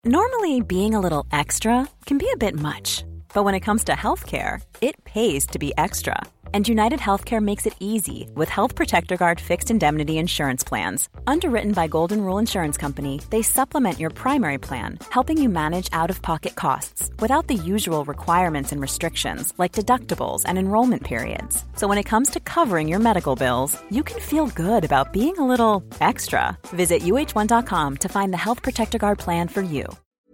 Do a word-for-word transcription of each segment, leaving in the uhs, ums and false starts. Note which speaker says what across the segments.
Speaker 1: Normally, being a little extra can be a bit much, but when it comes to healthcare, it pays to be extra. And United Healthcare makes it easy with Health Protector Guard fixed indemnity insurance plans. Underwritten by Golden Rule Insurance Company, they supplement your primary plan, helping you manage out-of-pocket costs without the usual requirements and restrictions like deductibles and enrollment periods. So when it comes to covering your medical bills, you can feel good about being a little extra. Visit U H one dot com to find the Health Protector Guard plan for you.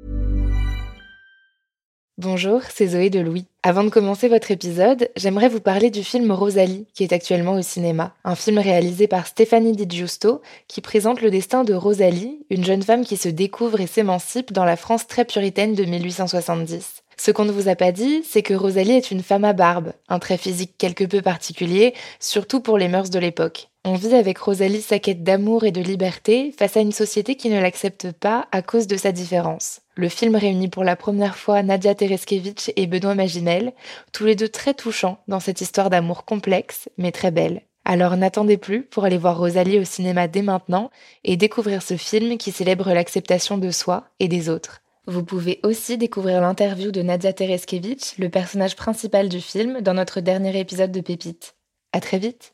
Speaker 2: Bonjour, c'est Zoé de Louis. Avant de commencer votre épisode, j'aimerais vous parler du film Rosalie, qui est actuellement au cinéma. Un film réalisé par Stéphanie Di Giusto, qui présente le destin de Rosalie, une jeune femme qui se découvre et s'émancipe dans la France très puritaine de mille huit cent soixante-dix. Ce qu'on ne vous a pas dit, c'est que Rosalie est une femme à barbe, un trait physique quelque peu particulier, surtout pour les mœurs de l'époque. On vit avec Rosalie sa quête d'amour et de liberté face à une société qui ne l'accepte pas à cause de sa différence. Le film réunit pour la première fois Nadia Tereskevich et Benoît Magimel, tous les deux très touchants dans cette histoire d'amour complexe, mais très belle. Alors n'attendez plus pour aller voir Rosalie au cinéma dès maintenant et découvrir ce film qui célèbre l'acceptation de soi et des autres. Vous pouvez aussi découvrir l'interview de Nadia Tereskevich, le personnage principal du film, dans notre dernier épisode de Pépites. À très vite!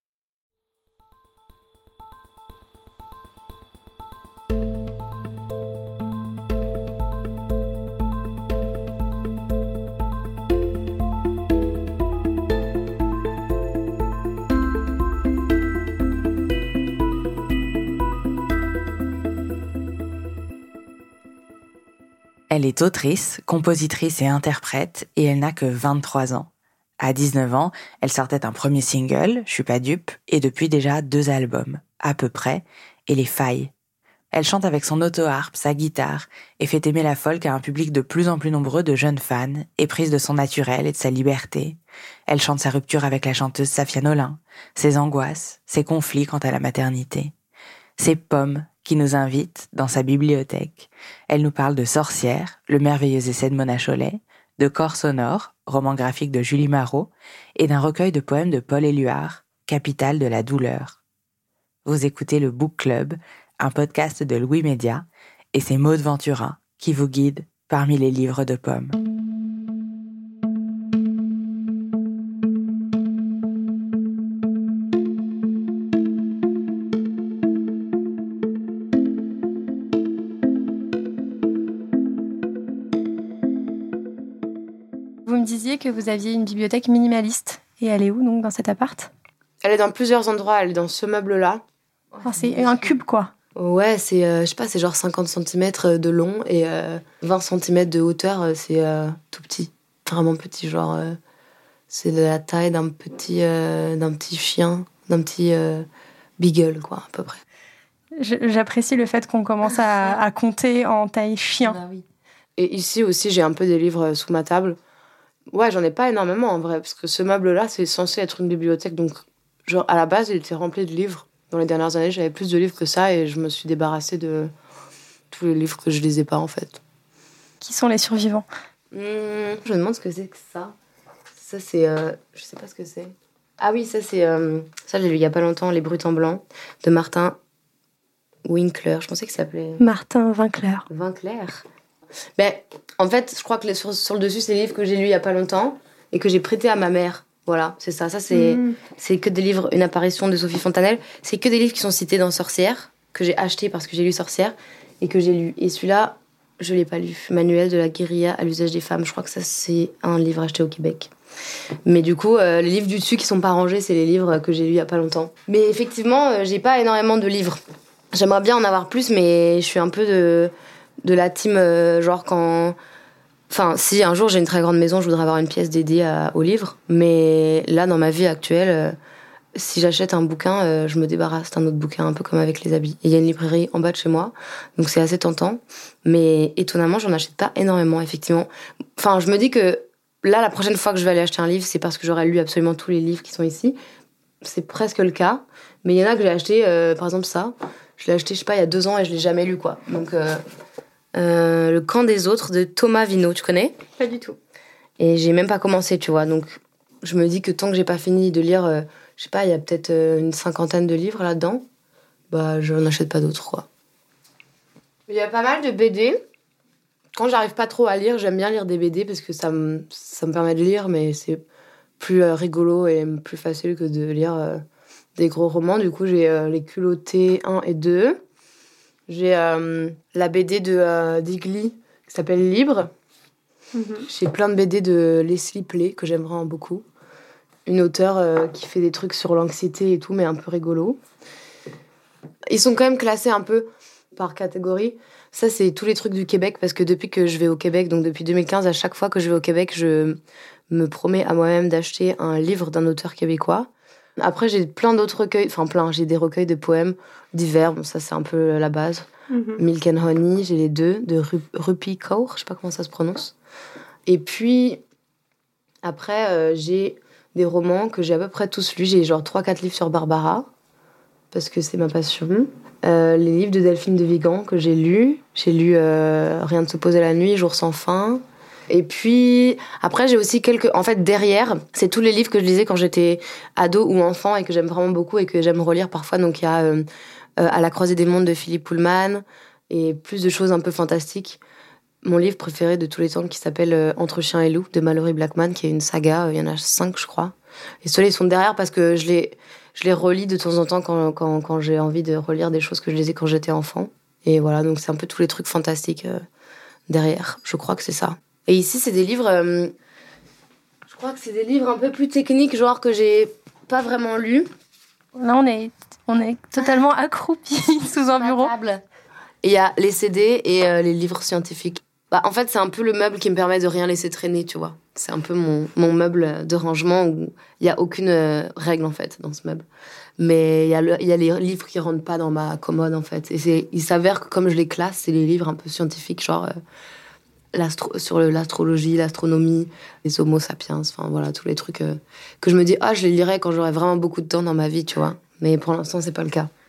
Speaker 3: Elle est autrice, compositrice et interprète, et elle n'a que vingt-trois ans. À dix-neuf ans, elle sortait un premier single, Je suis pas dupe, et depuis déjà deux albums, à peu près, et Les Failles. Elle chante avec son auto-harpe, sa guitare, et fait aimer la folk à un public de plus en plus nombreux de jeunes fans, éprise de son naturel et de sa liberté. Elle chante sa rupture avec la chanteuse Safia Nolin, ses angoisses, ses conflits quant à la maternité. C'est Pomme qui nous invite dans sa bibliothèque. Elle nous parle de Sorcière, le merveilleux essai de Mona Chollet, de Corps sonore, roman graphique de Julie Marot, et d'un recueil de poèmes de Paul Éluard, Capitale de la douleur. Vous écoutez le Book Club, un podcast de Louis Média, et c'est Maude Venturin qui vous guide parmi les livres de Pomme.
Speaker 4: Vous me disiez que vous aviez une bibliothèque minimaliste. Et elle est où, donc, dans cet appart ?
Speaker 5: Elle est dans plusieurs endroits. Elle est dans ce meuble-là.
Speaker 4: Enfin, c'est un cube, quoi.
Speaker 5: Ouais, c'est, euh, je sais pas, c'est genre cinquante centimètres de long et euh, vingt centimètres de hauteur. C'est euh, tout petit. Vraiment petit, genre... Euh, c'est de la taille d'un petit, euh, d'un petit chien, d'un petit euh, beagle, quoi, à peu près.
Speaker 4: Je, j'apprécie le fait qu'on commence à, à compter en taille chien.
Speaker 5: Bah oui. Et ici aussi, j'ai un peu des livres sous ma table. Ouais, j'en ai pas énormément en vrai, parce que ce meuble-là, c'est censé être une bibliothèque, donc genre à la base, il était rempli de livres. Dans les dernières années, j'avais plus de livres que ça, et je me suis débarrassée de tous les livres que je lisais pas en fait.
Speaker 4: Qui sont les survivants ?
Speaker 5: mmh, Je me demande ce que c'est que ça. Ça, c'est... Euh, je sais pas ce que c'est. Ah oui, ça, c'est... Euh, ça, j'ai lu il y a pas longtemps, Les Brutes en blanc, de Martin Winkler. Je pensais que ça s'appelait...
Speaker 4: Martin Winkler.
Speaker 5: Winkler. Ben, en fait, je crois que les, sur, sur le dessus, c'est des livres que j'ai lus il y a pas longtemps et que j'ai prêtés à ma mère. Voilà, c'est ça. Ça, c'est, mmh. c'est que des livres, une apparition de Sophie Fontanelle. C'est que des livres qui sont cités dans Sorcière, que j'ai acheté parce que j'ai lu Sorcière et que j'ai lu. Et celui-là, je l'ai pas lu. Manuel de la guérilla à l'usage des femmes. Je crois que ça, c'est un livre acheté au Québec. Mais du coup, euh, les livres du dessus qui sont pas rangés, c'est les livres que j'ai lus il y a pas longtemps. Mais effectivement, euh, j'ai pas énormément de livres. J'aimerais bien en avoir plus, mais je suis un peu de... de la team, euh, genre quand... Enfin, si un jour j'ai une très grande maison, je voudrais avoir une pièce dédiée à, aux livres. Mais là, dans ma vie actuelle, euh, si j'achète un bouquin, euh, je me débarrasse d'un autre bouquin, un peu comme avec les habits. Et il y a une librairie en bas de chez moi, donc c'est assez tentant. Mais étonnamment, j'en achète pas énormément, effectivement. Enfin, je me dis que là, la prochaine fois que je vais aller acheter un livre, c'est parce que j'aurai lu absolument tous les livres qui sont ici. C'est presque le cas. Mais il y en a que j'ai acheté, euh, par exemple ça. Je l'ai acheté, je sais pas, il y a deux ans et je l'ai jamais lu, quoi. Donc... Euh, Euh, Le Camp des autres de Thomas Vino, tu connais ?
Speaker 4: Pas du tout.
Speaker 5: Et j'ai même pas commencé, tu vois. Donc je me dis que tant que j'ai pas fini de lire, euh, je sais pas, il y a peut-être euh, une cinquantaine de livres là-dedans, bah je n'achète pas d'autres, quoi. Il y a pas mal de B D. quand j'arrive pas trop à lire, j'aime bien lire des B D parce que ça me, ça me permet de lire, mais c'est plus euh, rigolo et plus facile que de lire euh, des gros romans. Du coup, j'ai euh, Les Culottés un et deux. J'ai euh, la B D de euh, Digli qui s'appelle Libre. Mm-hmm. J'ai plein de B D de Leslie Play que j'aime vraiment beaucoup. Une auteure euh, qui fait des trucs sur l'anxiété et tout, mais un peu rigolo. Ils sont quand même classés un peu par catégorie. Ça, c'est tous les trucs du Québec, parce que depuis que je vais au Québec, donc depuis deux mille quinze, à chaque fois que je vais au Québec, je me promets à moi-même d'acheter un livre d'un auteur québécois. Après, j'ai plein d'autres recueils, enfin plein, j'ai des recueils de poèmes divers, bon, ça c'est un peu la base. Mm-hmm. Milk and Honey, j'ai les deux, de Rupi Kaur, je sais pas comment ça se prononce. Et puis, après, euh, j'ai des romans que j'ai à peu près tous lus. J'ai genre trois quatre livres sur Barbara, parce que c'est ma passion. Euh, les livres de Delphine de Vigan que j'ai lus. J'ai lu euh, Rien de se poser la nuit, Jour sans fin. Et puis, après, j'ai aussi quelques... En fait, derrière, c'est tous les livres que je lisais quand j'étais ado ou enfant et que j'aime vraiment beaucoup et que j'aime relire parfois. Donc, il y a euh, euh, À la croisée des mondes de Philippe Pullman et plus de choses un peu fantastiques. Mon livre préféré de tous les temps qui s'appelle euh, Entre chiens et loups de Mallory Blackman, qui est une saga. Il y en a cinq, je crois. Et ceux-là, ils sont derrière parce que je les... Je les relis de temps en temps quand, quand, quand j'ai envie de relire des choses que je lisais quand j'étais enfant. Et voilà, donc c'est un peu tous les trucs fantastiques euh, derrière. Je crois que c'est ça. Et ici, c'est des livres... Euh, je crois que c'est des livres un peu plus techniques, genre que j'ai pas vraiment lus.
Speaker 4: Là, on est, on est totalement accroupis sous un bureau.
Speaker 5: Et il y a les C D et euh, les livres scientifiques. Bah, en fait, c'est un peu le meuble qui me permet de rien laisser traîner, tu vois. C'est un peu mon, mon meuble de rangement où il n'y a aucune euh, règle, en fait, dans ce meuble. Mais il y a le, y a les livres qui ne rentrent pas dans ma commode, en fait. Et c'est, il s'avère que comme je les classe, c'est les livres un peu scientifiques, genre euh, l'astro, sur l'astrologie, l'astronomie, les homo sapiens, enfin voilà, tous les trucs euh, que je me dis, ah, je les lirai quand j'aurai vraiment beaucoup de temps dans ma vie, tu vois. Mais pour l'instant, c'est pas le cas.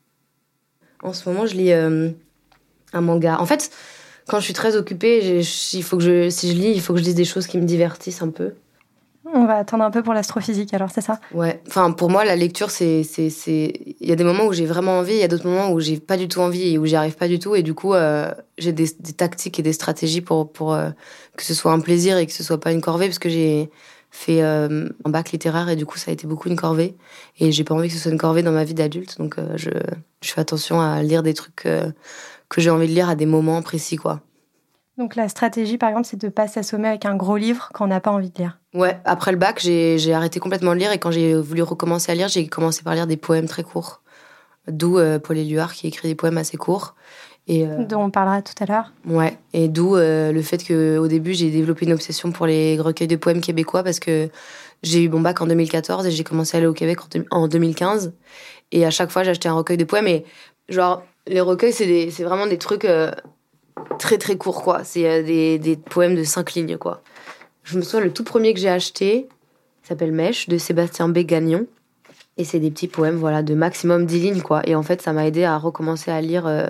Speaker 5: En ce moment, je lis euh, un manga. En fait... Quand je suis très occupée, il faut que je, si je lis, il faut que je lise des choses qui me divertissent un peu.
Speaker 4: On va attendre un peu pour l'astrophysique, alors, c'est ça ?
Speaker 5: Ouais. Enfin, pour moi, la lecture, c'est, c'est, c'est... Il y a des moments où j'ai vraiment envie, il y a d'autres moments où j'ai pas du tout envie et où j'y arrive pas du tout. Et du coup, euh, j'ai des, des tactiques et des stratégies pour, pour euh, que ce soit un plaisir et que ce soit pas une corvée, parce que j'ai fait euh, un bac littéraire et du coup, ça a été beaucoup une corvée. Et j'ai pas envie que ce soit une corvée dans ma vie d'adulte. Donc, euh, je, je fais attention à lire des trucs... Euh, que j'ai envie de lire à des moments précis, quoi.
Speaker 4: Donc la stratégie, par exemple, c'est de ne pas s'assommer avec un gros livre quand on n'a pas envie de lire.
Speaker 5: Ouais, après le bac, j'ai, j'ai arrêté complètement de lire et quand j'ai voulu recommencer à lire, j'ai commencé par lire des poèmes très courts. D'où euh, Paul Éluard qui écrit des poèmes assez courts. Et, euh,
Speaker 4: dont on parlera tout à l'heure.
Speaker 5: Ouais, et d'où euh, le fait qu'au début, j'ai développé une obsession pour les recueils de poèmes québécois parce que j'ai eu mon bac en deux mille quatorze et j'ai commencé à aller au Québec en deux mille quinze. Et à chaque fois, j'achetais un recueil de poèmes et genre... Les recueils, c'est, des, c'est vraiment des trucs euh, très très courts, quoi. C'est euh, des, des poèmes de cinq lignes, quoi. Je me souviens, le tout premier que j'ai acheté s'appelle Mèche, de Sébastien B. Gagnon. Et c'est des petits poèmes, voilà, de maximum dix lignes, quoi. Et en fait, ça m'a aidé à recommencer à lire, euh,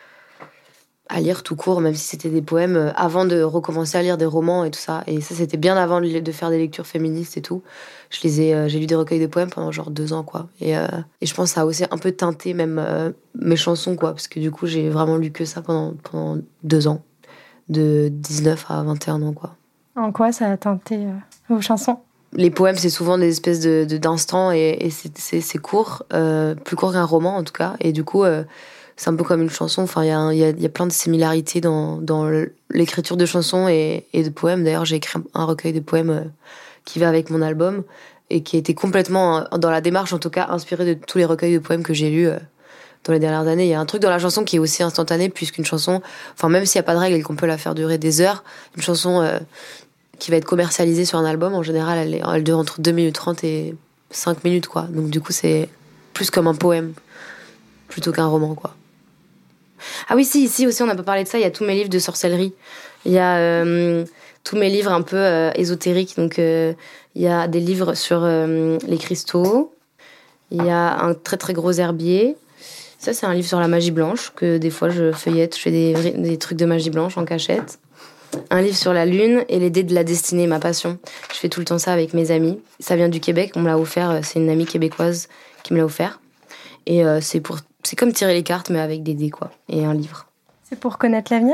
Speaker 5: à lire tout court, même si c'était des poèmes, euh, avant de recommencer à lire des romans et tout ça. Et ça, c'était bien avant de faire des lectures féministes et tout. Je les ai, euh, j'ai lu des recueils de poèmes pendant genre deux ans, quoi. Et, euh, et je pense que ça a aussi un peu teinté même euh, mes chansons, quoi. Parce que du coup, j'ai vraiment lu que ça pendant, pendant deux ans. De dix-neuf à vingt et un ans, quoi.
Speaker 4: En quoi ça a teinté euh, vos chansons ?
Speaker 5: Les poèmes, c'est souvent des espèces de, de, d'instants et, et c'est, c'est, c'est court. Euh, plus court qu'un roman, en tout cas. Et du coup, euh, c'est un peu comme une chanson. Enfin, il y a, y, a, y a plein de similarités dans, dans l'écriture de chansons et, et de poèmes. D'ailleurs, j'ai écrit un recueil de poèmes... Euh, qui va avec mon album et qui a été complètement, dans la démarche en tout cas, inspiré de tous les recueils de poèmes que j'ai lus dans les dernières années. Il y a un truc dans la chanson qui est aussi instantané, puisqu'une chanson, enfin même s'il n'y a pas de règle et qu'on peut la faire durer des heures, une chanson euh, qui va être commercialisée sur un album, en général, elle, est, elle dure entre deux minutes trente et cinq minutes, quoi. Donc du coup, c'est plus comme un poème, plutôt qu'un roman, quoi. Ah oui, si, ici aussi, on n'a pas parlé de ça, il y a tous mes livres de sorcellerie. Il y a... Euh, tous mes livres un peu euh, ésotériques. Donc, il euh, y a des livres sur euh, les cristaux. Il y a un très, très gros herbier. Ça, c'est un livre sur la magie blanche, que des fois, je feuillette. Je fais des, des trucs de magie blanche en cachette. Un livre sur la lune et les dés de la destinée, ma passion. Je fais tout le temps ça avec mes amis. Ça vient du Québec, on me l'a offert. C'est une amie québécoise qui me l'a offert. Et euh, c'est, pour, c'est comme tirer les cartes, mais avec des dés, quoi. Et un livre.
Speaker 4: C'est pour connaître l'avenir ?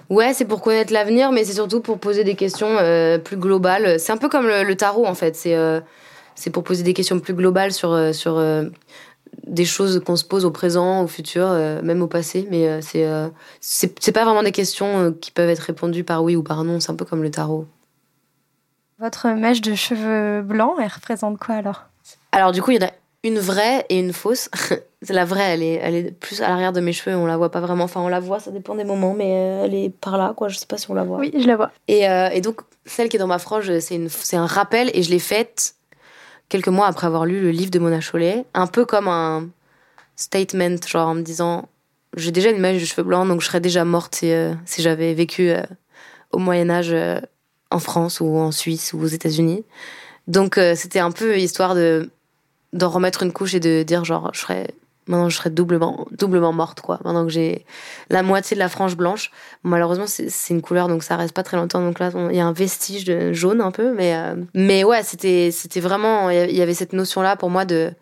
Speaker 5: Ouais, c'est pour connaître l'avenir, mais c'est surtout pour poser des questions euh, plus globales. C'est un peu comme le, le tarot, en fait. C'est, euh, c'est pour poser des questions plus globales sur, euh, sur euh, des choses qu'on se pose au présent, au futur, euh, même au passé. Mais euh, c'est, euh, c'est, c'est pas vraiment des questions euh, qui peuvent être répondues par oui ou par non. C'est un peu comme le tarot.
Speaker 4: Votre mèche de cheveux blancs, elle représente quoi alors ?
Speaker 5: Alors du coup, il y en a une vraie et une fausse. La vraie, elle est, elle est plus à l'arrière de mes cheveux, on la voit pas vraiment. Enfin, on la voit, ça dépend des moments, mais elle est par là, quoi. Je sais pas si on la voit.
Speaker 4: Oui, je la vois.
Speaker 5: Et, euh, et donc, celle qui est dans ma frange, c'est, une, c'est un rappel, et je l'ai faite quelques mois après avoir lu le livre de Mona Chollet, un peu comme un statement, genre en me disant, j'ai déjà une mèche de cheveux blancs, donc je serais déjà morte si, euh, si j'avais vécu euh, au Moyen-Âge euh, en France ou en Suisse ou aux États-Unis. Donc, euh, c'était un peu histoire de d'en remettre une couche et de dire genre je serais maintenant je serais doublement doublement morte quoi maintenant que j'ai la moitié de la frange blanche. Malheureusement c'est c'est une couleur donc ça reste pas très longtemps, donc là il y a un vestige de jaune un peu, mais euh, mais ouais, c'était c'était vraiment, il y avait cette notion là pour moi de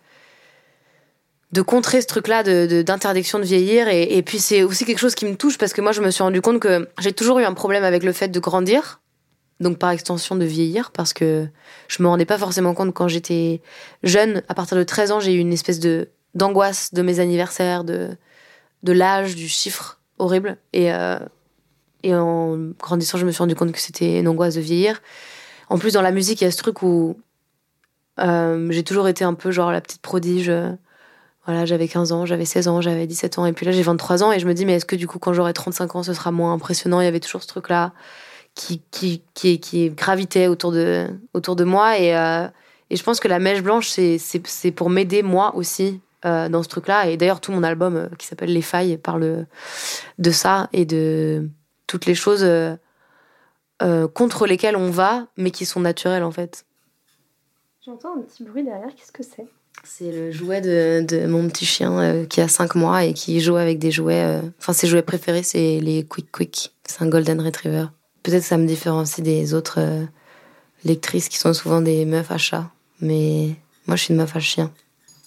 Speaker 5: de contrer ce truc là de, de d'interdiction de vieillir, et et puis c'est aussi quelque chose qui me touche parce que moi je me suis rendu compte que j'ai toujours eu un problème avec le fait de grandir, donc par extension de vieillir, parce que je me rendais pas forcément compte quand j'étais jeune. À partir de treize ans, j'ai eu une espèce de d'angoisse de mes anniversaires, de de l'âge, du chiffre horrible, et euh, et en grandissant, je me suis rendu compte que c'était une angoisse de vieillir. En plus, dans la musique, il y a ce truc où euh, j'ai toujours été un peu genre la petite prodige. Voilà, j'avais quinze ans, j'avais seize ans, j'avais dix-sept ans, et puis là j'ai vingt-trois ans, et je me dis mais est-ce que du coup quand j'aurai trente-cinq ans, ce sera moins impressionnant? Il y avait toujours ce truc là qui qui qui qui gravitait autour de autour de moi, et euh, et je pense que la mèche blanche c'est c'est c'est pour m'aider moi aussi euh, dans ce truc là. Et d'ailleurs tout mon album euh, qui s'appelle Les Failles parle de ça et de toutes les choses euh, euh, contre lesquelles on va mais qui sont naturelles en fait.
Speaker 4: J'entends un petit bruit derrière, qu'est-ce que c'est?
Speaker 5: C'est le jouet de, de mon petit chien euh, qui a cinq mois et qui joue avec des jouets, euh, enfin ses jouets préférés c'est les Quick Quick, c'est un Golden Retriever. Peut-être que ça me différencie des autres euh, lectrices qui sont souvent des meufs à chat. Mais moi, je suis une meuf à chien. Allô ?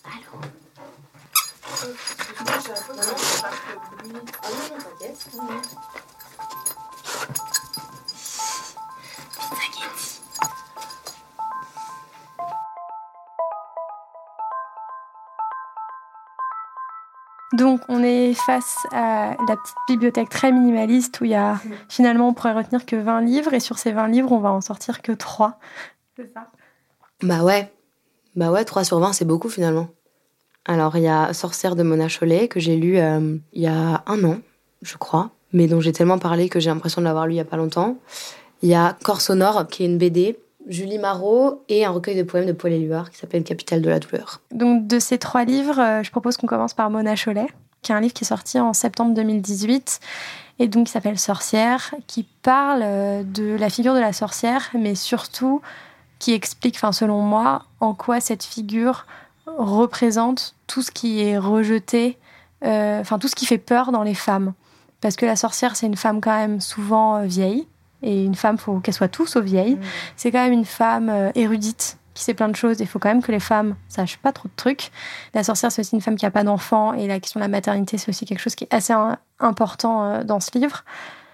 Speaker 4: Donc, on est face à la petite bibliothèque très minimaliste où il y a, finalement, on pourrait retenir que vingt livres, et sur ces vingt livres, on va en sortir que trois. C'est ça ?
Speaker 5: Bah ouais. Bah ouais, trois sur vingt, c'est beaucoup finalement. Alors, il y a Sorcière de Mona Chollet, que j'ai lu euh, il y a un an, je crois, mais dont j'ai tellement parlé que j'ai l'impression de l'avoir lu il y a pas longtemps. Il y a Corps sonore, qui est une B D, Julie Marot, et un recueil de poèmes de Paul Éluard qui s'appelle Capitale de la douleur.
Speaker 4: Donc, de ces trois livres, euh, je propose qu'on commence par Mona Chollet, qui est un livre qui est sorti en septembre deux mille dix-huit, et donc qui s'appelle Sorcière, qui parle euh, de la figure de la sorcière, mais surtout qui explique, enfin selon moi, en quoi cette figure représente tout ce qui est rejeté, euh, enfin tout ce qui fait peur dans les femmes. Parce que la sorcière, c'est une femme quand même souvent euh, vieille, et une femme, faut qu'elle soit tout sauf vieille. Mmh. C'est quand même une femme euh, érudite, qui sait plein de choses, il faut quand même que les femmes sachent pas trop de trucs. La sorcière, c'est aussi une femme qui a pas d'enfant, et la question de la maternité, c'est aussi quelque chose qui est assez un, important euh, dans ce livre.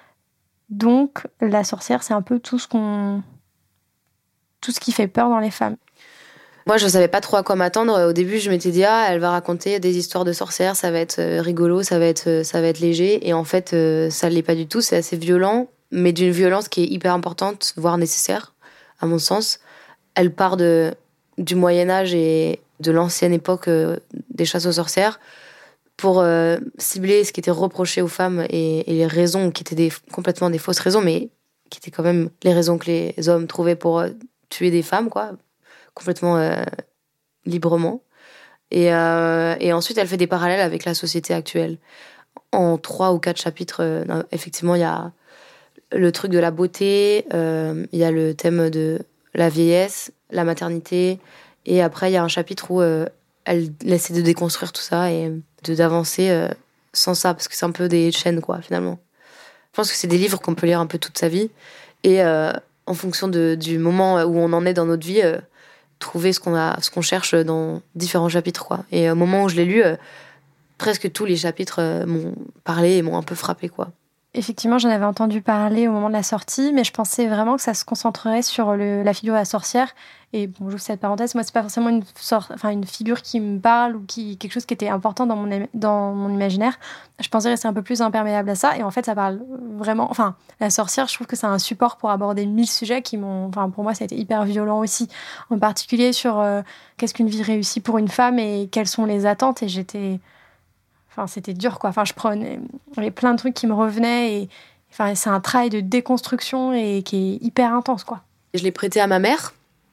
Speaker 4: Donc, la sorcière, c'est un peu tout ce qu'on... tout ce qui fait peur dans les femmes.
Speaker 5: Moi, je savais pas trop à quoi m'attendre. Au début, je m'étais dit, ah, elle va raconter des histoires de sorcières, ça va être rigolo, ça va être, ça va être léger. Et en fait, ça l'est pas du tout. C'est assez violent, mais d'une violence qui est hyper importante, voire nécessaire, à mon sens. Elle part de, du Moyen-Âge et de l'ancienne époque des chasses aux sorcières pour euh, cibler ce qui était reproché aux femmes et, et les raisons qui étaient des, complètement des fausses raisons, mais qui étaient quand même les raisons que les hommes trouvaient pour euh, tuer des femmes, quoi. Complètement euh, librement. Et, euh, et ensuite, elle fait des parallèles avec la société actuelle. En trois ou quatre chapitres, euh, effectivement, il y a le truc de la beauté, euh, il y a le thème de la vieillesse, la maternité, et après, il y a un chapitre où euh, elle essaie de déconstruire tout ça et de, d'avancer euh, sans ça, parce que c'est un peu des chaînes, quoi, finalement. Je pense que c'est des livres qu'on peut lire un peu toute sa vie, et euh, en fonction de, du moment où on en est dans notre vie, euh, trouver ce qu'on a, ce qu'on cherche dans différents chapitres, quoi. Et au moment où je l'ai lu, euh, presque tous les chapitres euh, m'ont parlé et m'ont un peu frappé, quoi.
Speaker 4: effectivement, j'en avais entendu parler au moment de la sortie, mais je pensais vraiment que ça se concentrerait sur le, la figure de la sorcière. Et bon, j'ouvre cette parenthèse, moi, c'est pas forcément une, sorte, enfin, une figure qui me parle ou qui, quelque chose qui était important dans mon, dans mon imaginaire. Je pensais rester un peu plus imperméable à ça. Et en fait, ça parle vraiment... Enfin, la sorcière, je trouve que c'est un support pour aborder mille sujets qui m'ont... Enfin, pour moi, ça a été hyper violent aussi. En particulier sur euh, qu'est-ce qu'une vie réussie pour une femme et quelles sont les attentes. Et j'étais... Enfin, c'était dur, quoi. Enfin, je prenais... Il y avait plein de trucs qui me revenaient. Et... Enfin, c'est un travail de déconstruction et qui est hyper intense, quoi.
Speaker 5: Je l'ai prêté à ma mère.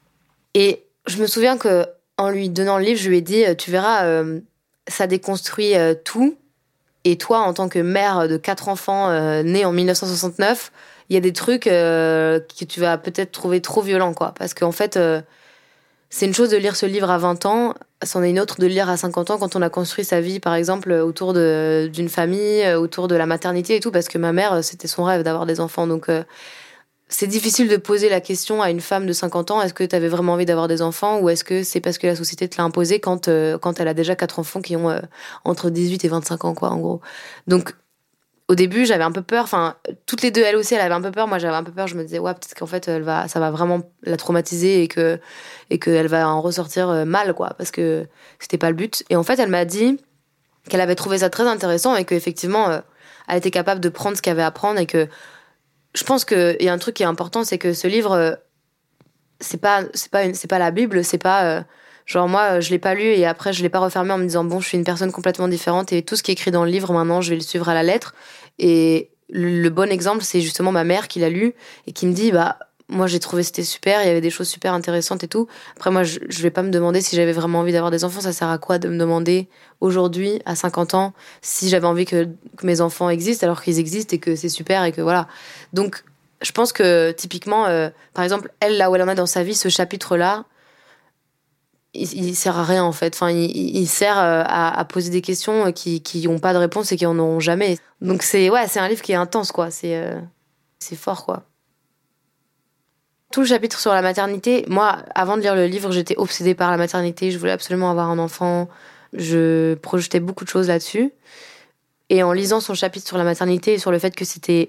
Speaker 5: Et je me souviens que en lui donnant le livre, je lui ai dit, tu verras, euh, ça déconstruit euh, tout. Et toi, en tant que mère de quatre enfants euh, nés en dix-neuf cent soixante-neuf, il y a des trucs euh, que tu vas peut-être trouver trop violents, quoi. Parce qu'en fait, euh, c'est une chose de lire ce livre à vingt ans, c'en est une autre de le lire à cinquante ans quand on a construit sa vie, par exemple, autour de, d'une famille, autour de la maternité et tout. Parce que ma mère, c'était son rêve d'avoir des enfants. Donc... Euh, c'est difficile de poser la question à une femme de cinquante ans, est-ce que tu avais vraiment envie d'avoir des enfants ou est-ce que c'est parce que la société te l'a imposé quand, euh, quand elle a déjà quatre enfants qui ont euh, entre dix-huit et vingt-cinq ans, quoi, en gros. Donc, au début, j'avais un peu peur, enfin, toutes les deux, elle aussi, elle avait un peu peur, moi j'avais un peu peur, je me disais, ouais, peut-être qu'en fait, elle va, ça va vraiment la traumatiser et que, et qu'elle va en ressortir mal, quoi, parce que c'était pas le but. Et en fait, elle m'a dit qu'elle avait trouvé ça très intéressant et qu'effectivement, euh, elle était capable de prendre ce qu'il y avait à prendre et que je pense qu'il y a un truc qui est important, c'est que ce livre, c'est pas, c'est pas, une, c'est pas la Bible, c'est pas... Euh, genre moi, je l'ai pas lu et après je l'ai pas refermé en me disant bon, je suis une personne complètement différente et tout ce qui est écrit dans le livre, maintenant, je vais le suivre à la lettre. Et le, le bon exemple, c'est justement ma mère qui l'a lu et qui me dit, bah, moi j'ai trouvé c'était super, il y avait des choses super intéressantes et tout. Après moi, je, je vais pas me demander si j'avais vraiment envie d'avoir des enfants, ça sert à quoi de me demander aujourd'hui, à cinquante ans, si j'avais envie que, que mes enfants existent alors qu'ils existent et que c'est super et que voilà. Donc, je pense que typiquement, euh, par exemple, elle, là où elle en a dans sa vie, ce chapitre-là, il, il sert à rien en fait. Enfin, il, il sert à, à poser des questions qui qui ont pas de réponse et qui en auront jamais. Donc c'est ouais, c'est un livre qui est intense quoi. C'est euh, c'est fort quoi. Tout le chapitre sur la maternité, moi, avant de lire le livre, j'étais obsédée par la maternité. Je voulais absolument avoir un enfant. Je projetais beaucoup de choses là-dessus. Et en lisant son chapitre sur la maternité et sur le fait que c'était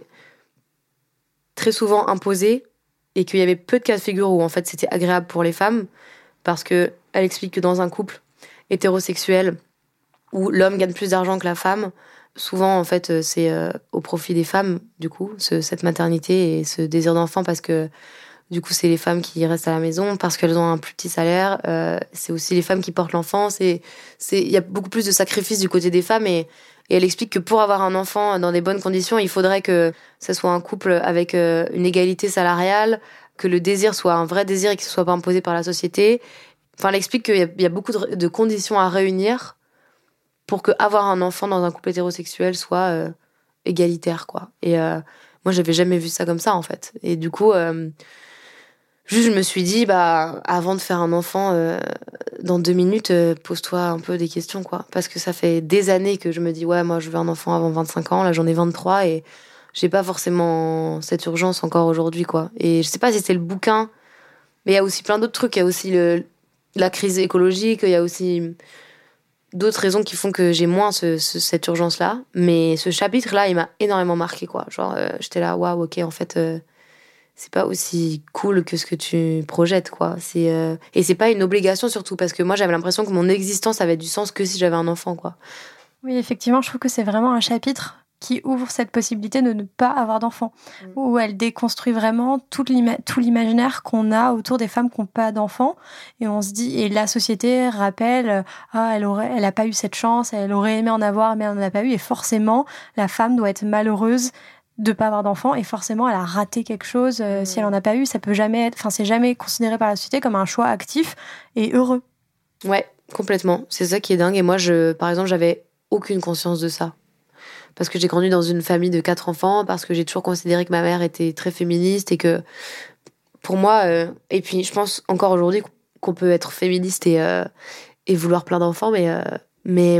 Speaker 5: très souvent imposé et qu'il y avait peu de cas de figure où en fait c'était agréable pour les femmes, parce que elle explique que dans un couple hétérosexuel où l'homme gagne plus d'argent que la femme, souvent en fait c'est euh, au profit des femmes du coup ce, cette maternité et ce désir d'enfant, parce que du coup c'est les femmes qui restent à la maison parce qu'elles ont un plus petit salaire, euh, c'est aussi les femmes qui portent l'enfant, c'est c'est il y a beaucoup plus de sacrifices du côté des femmes. et Et elle explique que pour avoir un enfant dans des bonnes conditions, il faudrait que ça soit un couple avec une égalité salariale, que le désir soit un vrai désir et qu'il ne soit pas imposé par la société. Enfin, elle explique qu'il y a, il y a beaucoup de, de conditions à réunir pour que avoir un enfant dans un couple hétérosexuel soit euh, égalitaire, quoi. Et euh, moi, j'avais jamais vu ça comme ça, en fait. Et du coup, euh, juste, je me suis dit, bah, avant de faire un enfant, euh, dans deux minutes, euh, pose-toi un peu des questions, quoi. Parce que ça fait des années que je me dis, ouais, moi, je veux un enfant avant vingt-cinq ans. Là, j'en ai vingt-trois et j'ai pas forcément cette urgence encore aujourd'hui, quoi. Et je sais pas si c'est le bouquin, mais il y a aussi plein d'autres trucs. Il y a aussi le, la crise écologique, il y a aussi d'autres raisons qui font que j'ai moins ce, ce, cette urgence-là. Mais ce chapitre-là, il m'a énormément marqué, quoi. Genre, euh, j'étais là, waouh, ok, en fait... Euh, c'est pas aussi cool que ce que tu projettes, quoi. C'est, euh... Et c'est pas une obligation, surtout, parce que moi, j'avais l'impression que mon existence avait du sens que si j'avais un enfant, quoi.
Speaker 4: Oui, effectivement, je trouve que c'est vraiment un chapitre qui ouvre cette possibilité de ne pas avoir d'enfant, mmh. où elle déconstruit vraiment tout, l'ima- tout l'imaginaire qu'on a autour des femmes qui n'ont pas d'enfants. Et on se dit, et la société rappelle, ah, elle aurait, elle a pas eu cette chance, elle aurait aimé en avoir, mais elle n'en a pas eu. Et forcément, la femme doit être malheureuse de pas avoir d'enfant, et forcément elle a raté quelque chose. euh, mmh. Si elle en a pas eu, ça peut jamais être, enfin c'est jamais considéré par la société comme un choix actif et heureux.
Speaker 5: Ouais, complètement, c'est ça qui est dingue. Et moi, je, par exemple, j'avais aucune conscience de ça, parce que j'ai grandi dans une famille de quatre enfants, parce que j'ai toujours considéré que ma mère était très féministe et que pour moi, euh, et puis je pense encore aujourd'hui qu'on peut être féministe et euh, et vouloir plein d'enfants, mais euh, mais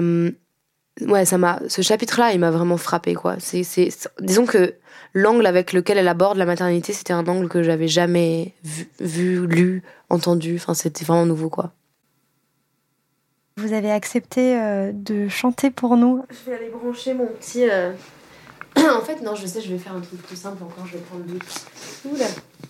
Speaker 5: ouais, ça m'a, ce chapitre-là, il m'a vraiment frappé, quoi. C'est, c'est, c'est, disons que l'angle avec lequel elle aborde la maternité, c'était un angle que j'avais jamais vu, vu, lu, entendu. Enfin, c'était vraiment nouveau, quoi.
Speaker 4: Vous avez accepté euh, de chanter pour nous.
Speaker 5: Je vais aller brancher mon petit, euh, En fait, non, je sais, je vais faire un truc plus simple encore, je vais prendre l'autre. Oula.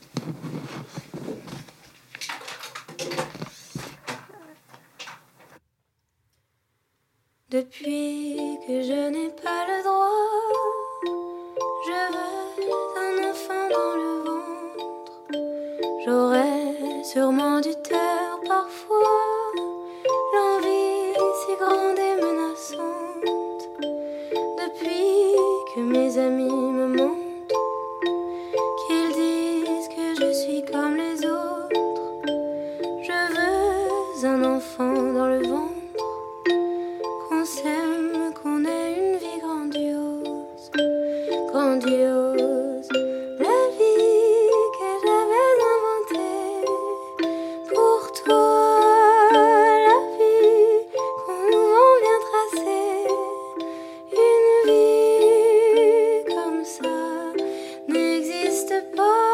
Speaker 5: Depuis que je n'ai pas le droit, je veux un enfant dans le ventre. J'aurais sûrement dû taire parfois l'envie si grande et menaçante. Depuis que mes amis me montrent qu'ils disent que je suis comme les autres, je veux un enfant dans le ventre. Qu'on s'aime, qu'on ait une vie grandiose, grandiose. La vie que j'avais inventée pour toi, la vie qu'on nous vend bien tracée. Une vie comme ça n'existe pas.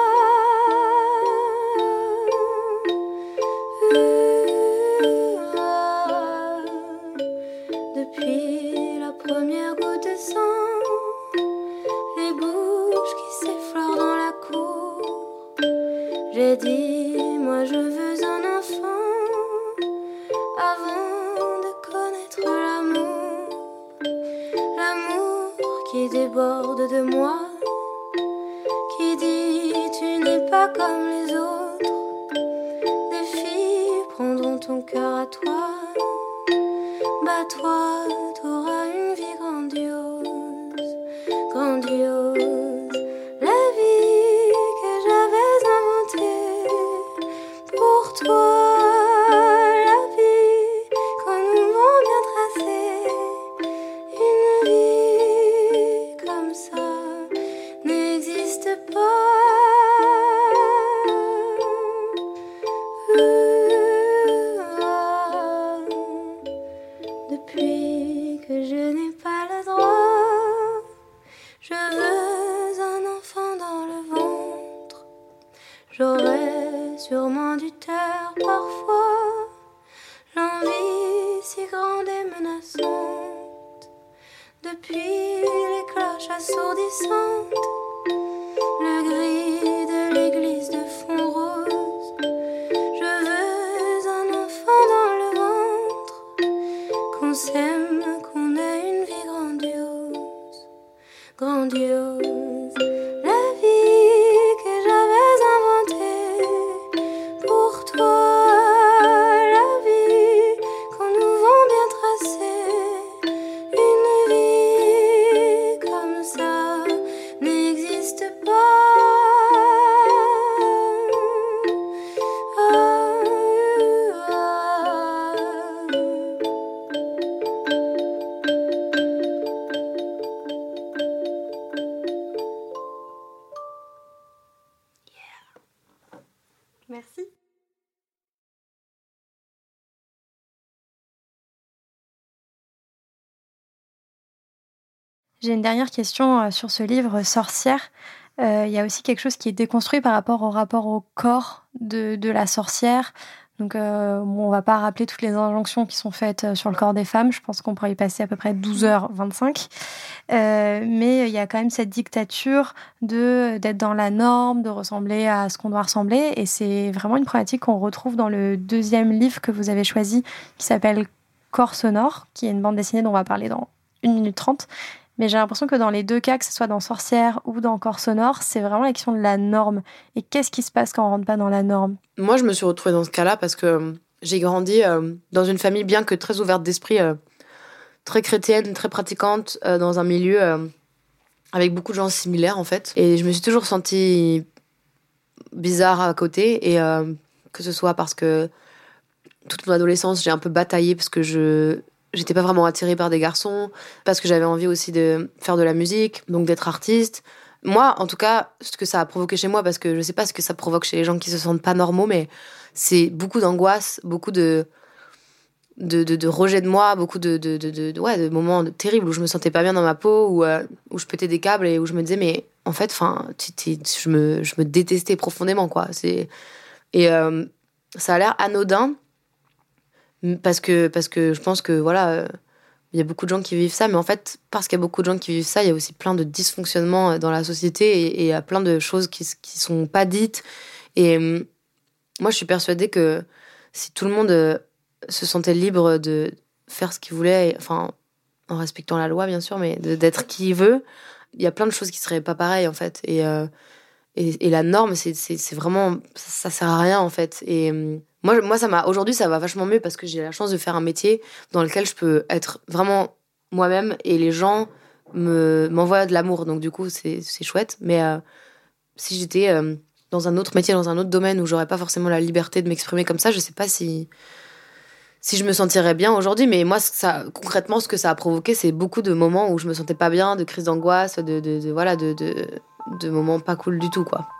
Speaker 5: Depuis la première goutte de sang, les bouches qui s'effleurent dans la cour, j'ai dit, moi je veux un enfant, avant de connaître l'amour, l'amour qui déborde de moi, qui dit, tu n'es pas comme les autres, des filles prendront ton cœur à toi. Bah toi, t'auras une vie grandiose, grandiose. La vie que j'avais inventée pour toi, la vie qu'on nous vend bien tracée. Une vie comme ça n'existe pas. Depuis que je n'ai pas le droit, je veux un enfant dans le ventre. J'aurais sûrement dû taire parfois l'envie si grande et menaçante. Depuis les cloches assourdissantes, le gris de l'église de fond rose, je veux un enfant dans le ventre. Qu'on s'aime, qu'on ait une vie grandiose, grandiose. La vie que j'avais inventée pour toi, la vie qu'on nous vend bien tracée. Une vie comme ça n'existe pas. Ah, ah. Merci.
Speaker 4: J'ai une dernière question euh, sur ce livre, Sorcière. Euh, Il y a aussi quelque chose qui est déconstruit par rapport au rapport au corps de, de la sorcière. Donc, euh, bon, on ne va pas rappeler toutes les injonctions qui sont faites sur le corps des femmes. Je pense qu'on pourrait y passer à peu près douze heures vingt-cinq. Euh, mais il y a quand même cette dictature de, d'être dans la norme, de ressembler à ce qu'on doit ressembler. Et c'est vraiment une problématique qu'on retrouve dans le deuxième livre que vous avez choisi, qui s'appelle Corps sonore, qui est une bande dessinée dont on va parler dans une minute trente. Mais j'ai l'impression que dans les deux cas, que ce soit dans Sorcière ou dans Corps sonore, c'est vraiment la question de la norme. Et qu'est-ce qui se passe quand on rentre pas dans la norme ?
Speaker 6: Moi, je me suis retrouvée dans ce cas-là parce que j'ai grandi euh, dans une famille bien que très ouverte d'esprit, euh, très chrétienne, très pratiquante, euh, dans un milieu euh, avec beaucoup de gens similaires, en fait. Et je me suis toujours sentie bizarre à côté, et euh, que ce soit parce que toute mon adolescence, j'ai un peu bataillé parce que je... j'étais pas vraiment attirée par des garçons, parce que j'avais envie aussi de faire de la musique, donc d'être artiste. Moi, en tout cas, ce que ça a provoqué chez moi, parce que je sais pas ce que ça provoque chez les gens qui se sentent pas normaux, mais c'est beaucoup d'angoisse, beaucoup de, de, de, de rejet de moi, beaucoup de, de, de, de, ouais, de moments terribles où je me sentais pas bien dans ma peau, où, euh, où je pétais des câbles et où je me disais, mais en fait, enfin, je me, je me détestais profondément, quoi. C'est... Et euh, ça a l'air anodin, parce que, parce que je pense que, voilà, euh, il y a beaucoup de gens qui vivent ça, mais en fait, parce qu'il y a beaucoup de gens qui vivent ça, il y a aussi plein de dysfonctionnements dans la société et il y a plein de choses qui qui sont pas dites. Et euh, moi, je suis persuadée que si tout le monde euh, se sentait libre de faire ce qu'il voulait, enfin, en respectant la loi, bien sûr, mais de, d'être qui il veut, il y a plein de choses qui seraient pas pareilles, en fait. Et, euh, et, et la norme, c'est, c'est, c'est vraiment... Ça, ça sert à rien, en fait. Et euh, moi, moi ça m'a, aujourd'hui, ça va vachement mieux parce que j'ai la chance de faire un métier dans lequel je peux être vraiment moi-même et les gens me, m'envoient de l'amour. Donc, du coup, c'est, c'est chouette. Mais euh, si j'étais euh, dans un autre métier, dans un autre domaine où j'aurais pas forcément la liberté de m'exprimer comme ça, je sais pas si... si je me sentirais bien aujourd'hui, mais moi, ça, concrètement, ce que ça a provoqué, c'est beaucoup de moments où je me sentais pas bien, de crises d'angoisse, de, de, de voilà, de, de, de moments pas cool du tout, quoi.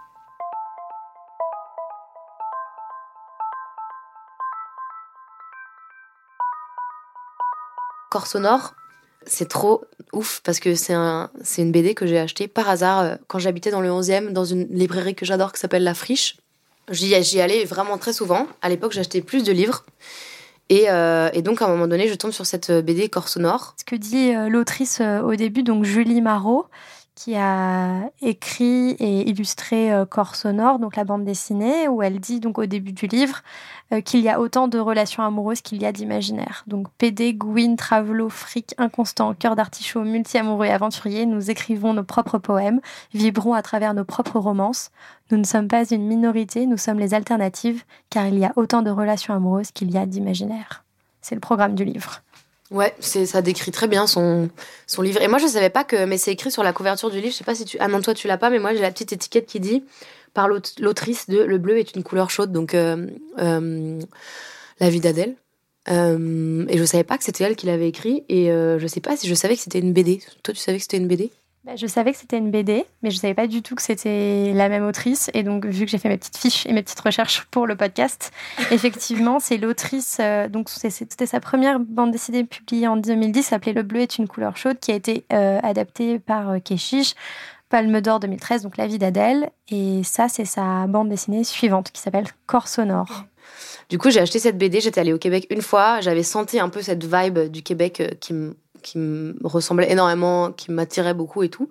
Speaker 6: Corps sonore, c'est trop ouf parce que c'est, un, c'est une B D que j'ai achetée par hasard quand j'habitais dans le onzième, dans une librairie que j'adore qui s'appelle La Friche. J'y, j'y allais vraiment très souvent. À l'époque, j'achetais plus de livres. Et, euh, et donc, à un moment donné, je tombe sur cette B D Corps sonore.
Speaker 4: Ce que dit euh, l'autrice euh, au début, donc Julie Marot, qui a écrit et illustré euh, Corps sonore, donc la bande dessinée, où elle dit donc au début du livre euh, qu'il y a autant de relations amoureuses qu'il y a d'imaginaires. Donc P D, Gouine, Travelo, Fric, Inconstant, Cœur d'artichaut, multi-amoureux et aventurier, nous écrivons nos propres poèmes, vibrons à travers nos propres romances. Nous ne sommes pas une minorité, nous sommes les alternatives, car il y a autant de relations amoureuses qu'il y a d'imaginaires. C'est le programme du livre.
Speaker 6: Ouais, c'est, ça décrit très bien son, son livre. Et moi, je savais pas que... Mais c'est écrit sur la couverture du livre. Je sais pas si tu... Ah non, toi, tu l'as pas, mais moi, j'ai la petite étiquette qui dit, par l'autrice de Le bleu est une couleur chaude, donc euh, euh, La vie d'Adèle. Euh, et je savais pas que c'était elle qui l'avait écrit. Et euh, je sais pas si je savais que c'était une B D. Toi, tu savais que c'était une B D ?
Speaker 4: Bah, je savais que c'était une B D, mais je savais pas du tout que c'était la même autrice. Et donc, vu que j'ai fait mes petites fiches et mes petites recherches pour le podcast, effectivement, c'est l'autrice. Euh, donc, c'est, c'était sa première bande dessinée publiée en deux mille dix, s'appelait Le bleu est une couleur chaude, qui a été euh, adaptée par euh, Keshish, Palme d'or deux mille treize, donc La vie d'Adèle. Et ça, c'est sa bande dessinée suivante, qui s'appelle Corps sonore.
Speaker 6: Du coup, j'ai acheté cette B D. J'étais allée au Québec une fois. J'avais senti un peu cette vibe du Québec euh, qui me qui me ressemblait énormément, qui m'attirait beaucoup et tout.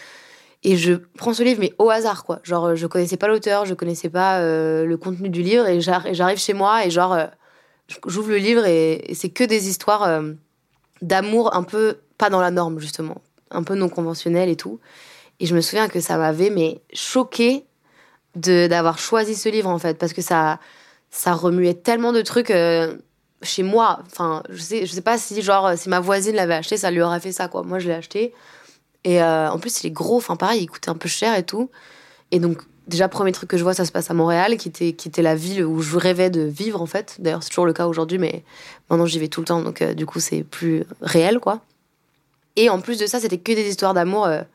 Speaker 6: Et je prends ce livre, mais au hasard, quoi. Genre, je connaissais pas l'auteur, je connaissais pas euh, le contenu du livre, et j'arrive chez moi, et genre, euh, j'ouvre le livre, et, et c'est que des histoires euh, d'amour un peu, pas dans la norme, justement, un peu non conventionnelles et tout. Et je me souviens que ça m'avait, mais choquée de, d'avoir choisi ce livre, en fait, parce que ça, ça remuait tellement de trucs... Euh, chez moi, enfin, je sais, je sais pas si, genre, si ma voisine l'avait acheté, ça lui aurait fait ça, quoi. Moi, je l'ai acheté. Et euh, en plus, il est gros, enfin, pareil, il coûtait un peu cher et tout. Et donc, déjà, premier truc que je vois, ça se passe à Montréal, qui était, qui était la ville où je rêvais de vivre, en fait. D'ailleurs, c'est toujours le cas aujourd'hui, mais maintenant, j'y vais tout le temps, donc euh, du coup, c'est plus réel, quoi. Et en plus de ça, c'était que des histoires d'amour euh,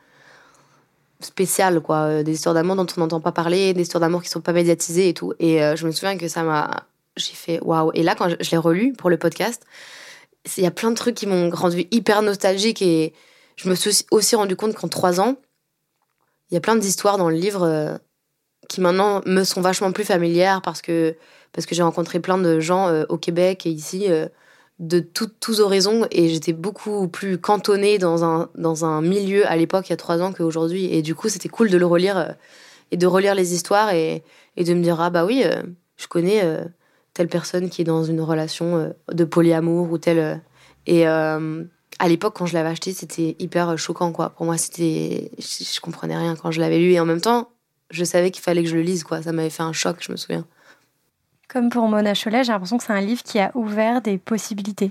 Speaker 6: spéciales, quoi. Euh, des histoires d'amour dont on n'entend pas parler, des histoires d'amour qui sont pas médiatisées et tout. Et euh, je me souviens que ça m'a... J'ai fait waouh. Et là, quand je, je l'ai relu pour le podcast, il y a plein de trucs qui m'ont rendu hyper nostalgique. Et je me suis aussi rendu compte qu'en trois ans, il y a plein d'histoires dans le livre euh, qui maintenant me sont vachement plus familières parce que, parce que j'ai rencontré plein de gens euh, au Québec et ici euh, de tout, tous horizons. Et j'étais beaucoup plus cantonnée dans un, dans un milieu à l'époque, il y a trois ans, qu'aujourd'hui. Et du coup, c'était cool de le relire euh, et de relire les histoires et, et de me dire ah bah oui, euh, je connais. Euh, telle personne qui est dans une relation de polyamour ou telle... Et euh, à l'époque, quand je l'avais acheté, c'était hyper choquant, quoi. Pour moi, c'était... Je, je comprenais rien quand je l'avais lu. Et en même temps, je savais qu'il fallait que je le lise, quoi. Ça m'avait fait un choc, je me souviens.
Speaker 4: Comme pour Mona Chollet, j'ai l'impression que c'est un livre qui a ouvert des possibilités.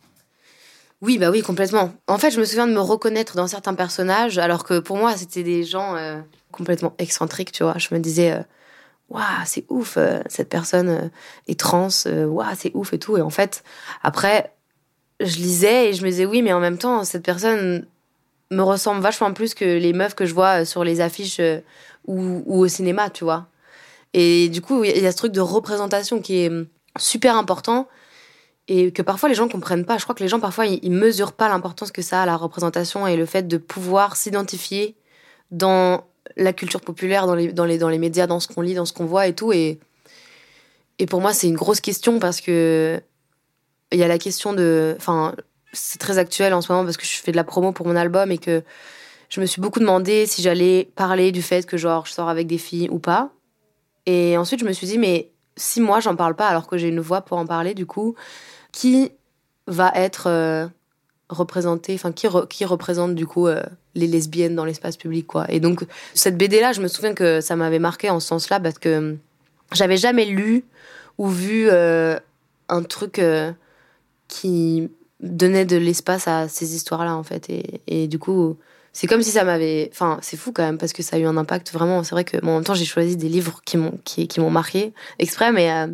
Speaker 6: Oui, bah oui, complètement. En fait, je me souviens de me reconnaître dans certains personnages, alors que pour moi, c'était des gens euh, complètement excentriques, tu vois. Je me disais... Euh, waouh, c'est ouf, euh, cette personne euh, est trans, euh, waouh, c'est ouf et tout. Et en fait, après, je lisais et je me disais oui, mais en même temps, cette personne me ressemble vachement plus que les meufs que je vois sur les affiches euh, ou, ou au cinéma, tu vois. Et du coup, il y a ce truc de représentation qui est super important et que parfois les gens comprennent pas. Je crois que les gens, parfois, ils, ils mesurent pas l'importance que ça a, la représentation et le fait de pouvoir s'identifier dans... la culture populaire, dans les, dans, les, dans les médias, dans ce qu'on lit, dans ce qu'on voit et tout. Et, et pour moi, c'est une grosse question parce que il y a la question de... Enfin, c'est très actuel en ce moment parce que je fais de la promo pour mon album et que je me suis beaucoup demandé si j'allais parler du fait que genre je sors avec des filles ou pas. Et ensuite je me suis dit mais si moi j'en parle pas alors que j'ai une voix pour en parler, du coup, qui va être euh, représenté, enfin qui, re, qui représente du coup euh, les lesbiennes dans l'espace public, quoi. Et donc cette B D là, je me souviens que ça m'avait marqué en ce sens-là parce que j'avais jamais lu ou vu euh, un truc euh, qui donnait de l'espace à ces histoires-là en fait. Et, et du coup, c'est comme si ça m'avait... Enfin, c'est fou quand même, parce que ça a eu un impact vraiment... C'est vrai que, bon, en même temps, j'ai choisi des livres qui m'ont, qui, qui m'ont marqué exprès, mais, euh,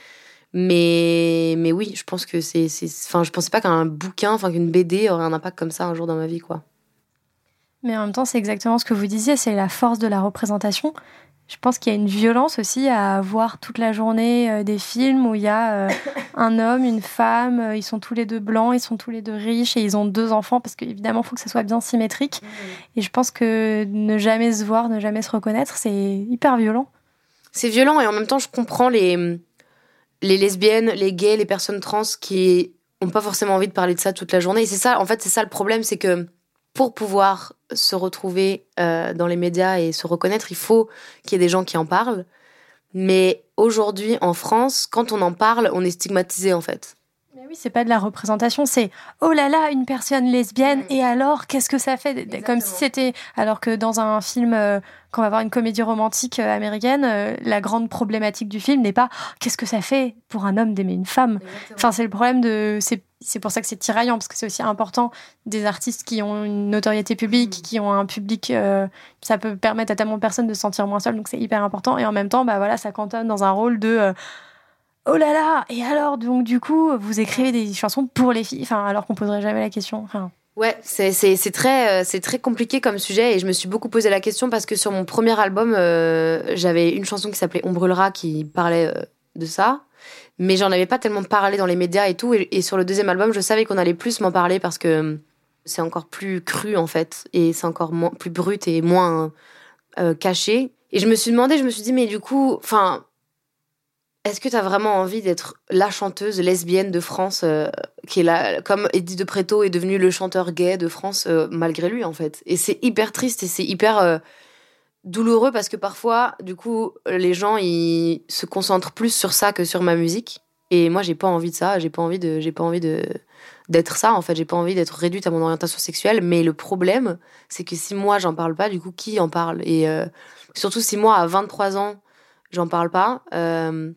Speaker 6: mais, mais oui, je pense que c'est... c'est enfin, je pensais pas qu'un bouquin, enfin, qu'une B D aurait un impact comme ça un jour dans ma vie, quoi.
Speaker 4: Mais en même temps, c'est exactement ce que vous disiez, c'est la force de la représentation. Je pense qu'il y a une violence aussi à voir toute la journée euh, des films où il y a euh, un homme, une femme, euh, ils sont tous les deux blancs, ils sont tous les deux riches et ils ont deux enfants parce qu'évidemment, il faut que ça soit bien symétrique. Mmh. Et je pense que ne jamais se voir, ne jamais se reconnaître, c'est hyper violent.
Speaker 6: C'est violent et en même temps, je comprends les, les lesbiennes, les gays, les personnes trans qui n'ont pas forcément envie de parler de ça toute la journée. Et c'est ça, en fait, c'est ça le problème, c'est que pour pouvoir se retrouver euh, dans les médias et se reconnaître, il faut qu'il y ait des gens qui en parlent. Mais aujourd'hui, en France, quand on en parle, on est stigmatisé, en fait.
Speaker 4: Mais oui, c'est pas de la représentation, c'est « Oh là là, une personne lesbienne, mmh. et alors, qu'est-ce que ça fait ?» Exactement. Comme si c'était... Alors que dans un film, euh, quand on va voir une comédie romantique euh, américaine, euh, la grande problématique du film n'est pas oh, « Qu'est-ce que ça fait pour un homme d'aimer une femme ?» Enfin, c'est le problème de... C'est, c'est pour ça que c'est tiraillant, parce que c'est aussi important des artistes qui ont une notoriété publique, mmh. qui ont un public... Euh, ça peut permettre à tellement de personnes de se sentir moins seules, donc c'est hyper important. Et en même temps, bah, voilà, ça cantonne dans un rôle de... Euh, oh là là, et alors, donc du coup, vous écrivez des chansons pour les filles, enfin, alors qu'on poserait jamais la question. Enfin...
Speaker 6: Ouais, c'est, c'est, c'est, très, c'est très compliqué comme sujet et je me suis beaucoup posé la question parce que sur mon premier album, euh, j'avais une chanson qui s'appelait On brûlera qui parlait euh, de ça, mais j'en avais pas tellement parlé dans les médias et tout. Et, et sur le deuxième album, je savais qu'on allait plus m'en parler parce que c'est encore plus cru en fait et c'est encore moins, plus brut et moins euh, caché. Et je me suis demandé, je me suis dit, mais du coup, enfin... Est-ce que t'as vraiment envie d'être la chanteuse lesbienne de France, euh, qui est là, comme Eddie de Pretto est devenu le chanteur gay de France, euh, malgré lui, en fait. Et c'est hyper triste et c'est hyper euh, douloureux parce que parfois, du coup, les gens, ils se concentrent plus sur ça que sur ma musique. Et moi, j'ai pas envie de ça, j'ai pas envie de, j'ai pas envie de, d'être ça, en fait. J'ai pas envie d'être réduite à mon orientation sexuelle. Mais le problème, c'est que si moi, j'en parle pas, du coup, qui en parle? Et euh, surtout si moi, à vingt-trois ans, j'en parle pas... Euh,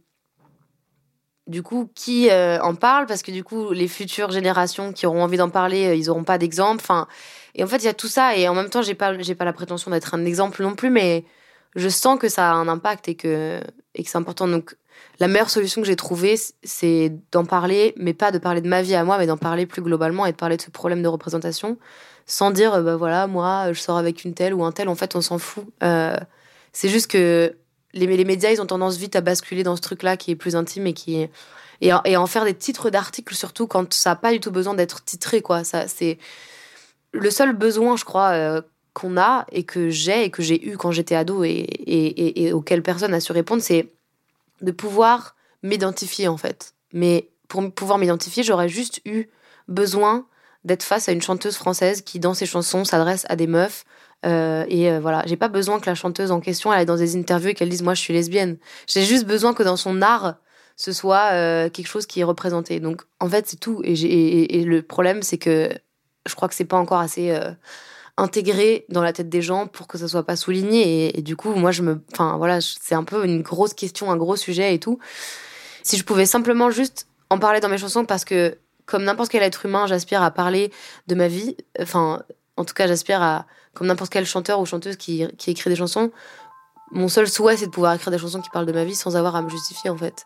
Speaker 6: Du coup, qui euh, en parle? Parce que du coup, les futures générations qui auront envie d'en parler, euh, ils n'auront pas d'exemple. Enfin, et en fait, il y a tout ça. Et en même temps, j'ai pas, j'ai pas la prétention d'être un exemple non plus, mais je sens que ça a un impact et que, et que c'est important. Donc, la meilleure solution que j'ai trouvée, c'est d'en parler, mais pas de parler de ma vie à moi, mais d'en parler plus globalement et de parler de ce problème de représentation, sans dire, euh, bah voilà, moi, je sors avec une telle ou un tel. En fait, on s'en fout. Euh, c'est juste que Les, les médias, ils ont tendance vite à basculer dans ce truc-là qui est plus intime et qui est, et, et en faire des titres d'articles, surtout quand ça n'a pas du tout besoin d'être titré, quoi. Ça, c'est le seul besoin, je crois, euh, qu'on a et que j'ai et que j'ai eu quand j'étais ado et, et, et, et auquel personne n'a su répondre, c'est de pouvoir m'identifier, en fait. Mais pour pouvoir m'identifier, j'aurais juste eu besoin d'être face à une chanteuse française qui, dans ses chansons, s'adresse à des meufs. Euh, et euh, voilà, j'ai pas besoin que la chanteuse en question elle aille dans des interviews et qu'elle dise moi je suis lesbienne. J'ai juste besoin que dans son art ce soit euh, quelque chose qui est représenté. Donc en fait c'est tout. Et, j'ai, et, et le problème c'est que je crois que c'est pas encore assez euh, intégré dans la tête des gens pour que ça soit pas souligné. Et, et du coup moi je me, enfin voilà, c'est un peu une grosse question, un gros sujet et tout. Si je pouvais simplement juste en parler dans mes chansons parce que comme n'importe quel être humain j'aspire à parler de ma vie. Enfin en tout cas j'aspire à comme n'importe quel chanteur ou chanteuse qui, qui écrit des chansons, mon seul souhait, c'est de pouvoir écrire des chansons qui parlent de ma vie sans avoir à me justifier, en fait.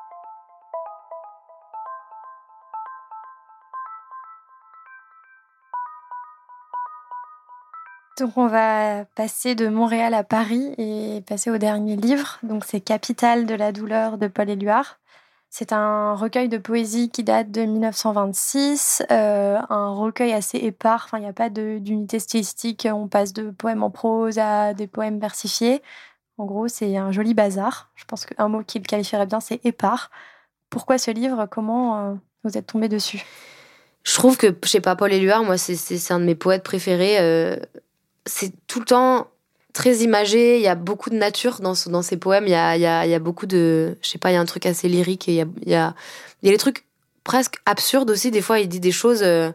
Speaker 4: Donc on va passer de Montréal à Paris et passer au dernier livre. Donc c'est Capitale de la douleur de Paul Éluard. C'est un recueil de poésie qui date de dix-neuf cent vingt-six, euh, un recueil assez épars, enfin il n'y a pas de, d'unité stylistique, on passe de poèmes en prose à des poèmes versifiés. En gros, c'est un joli bazar. Je pense qu'un mot qui le qualifierait bien, c'est épars. Pourquoi ce livre? Comment euh, vous êtes tombé dessus?
Speaker 5: Je trouve que, je sais pas, Paul Éluard, moi, c'est, c'est, c'est un de mes poètes préférés. Euh, c'est tout le temps très imagé. Il y a beaucoup de nature dans, dans ses poèmes. Il y a, il y a, il y a beaucoup de... Je sais pas, il y a un truc assez lyrique. Et il y a, il y a, il y a des trucs presque absurdes aussi. Des fois, il dit des choses euh,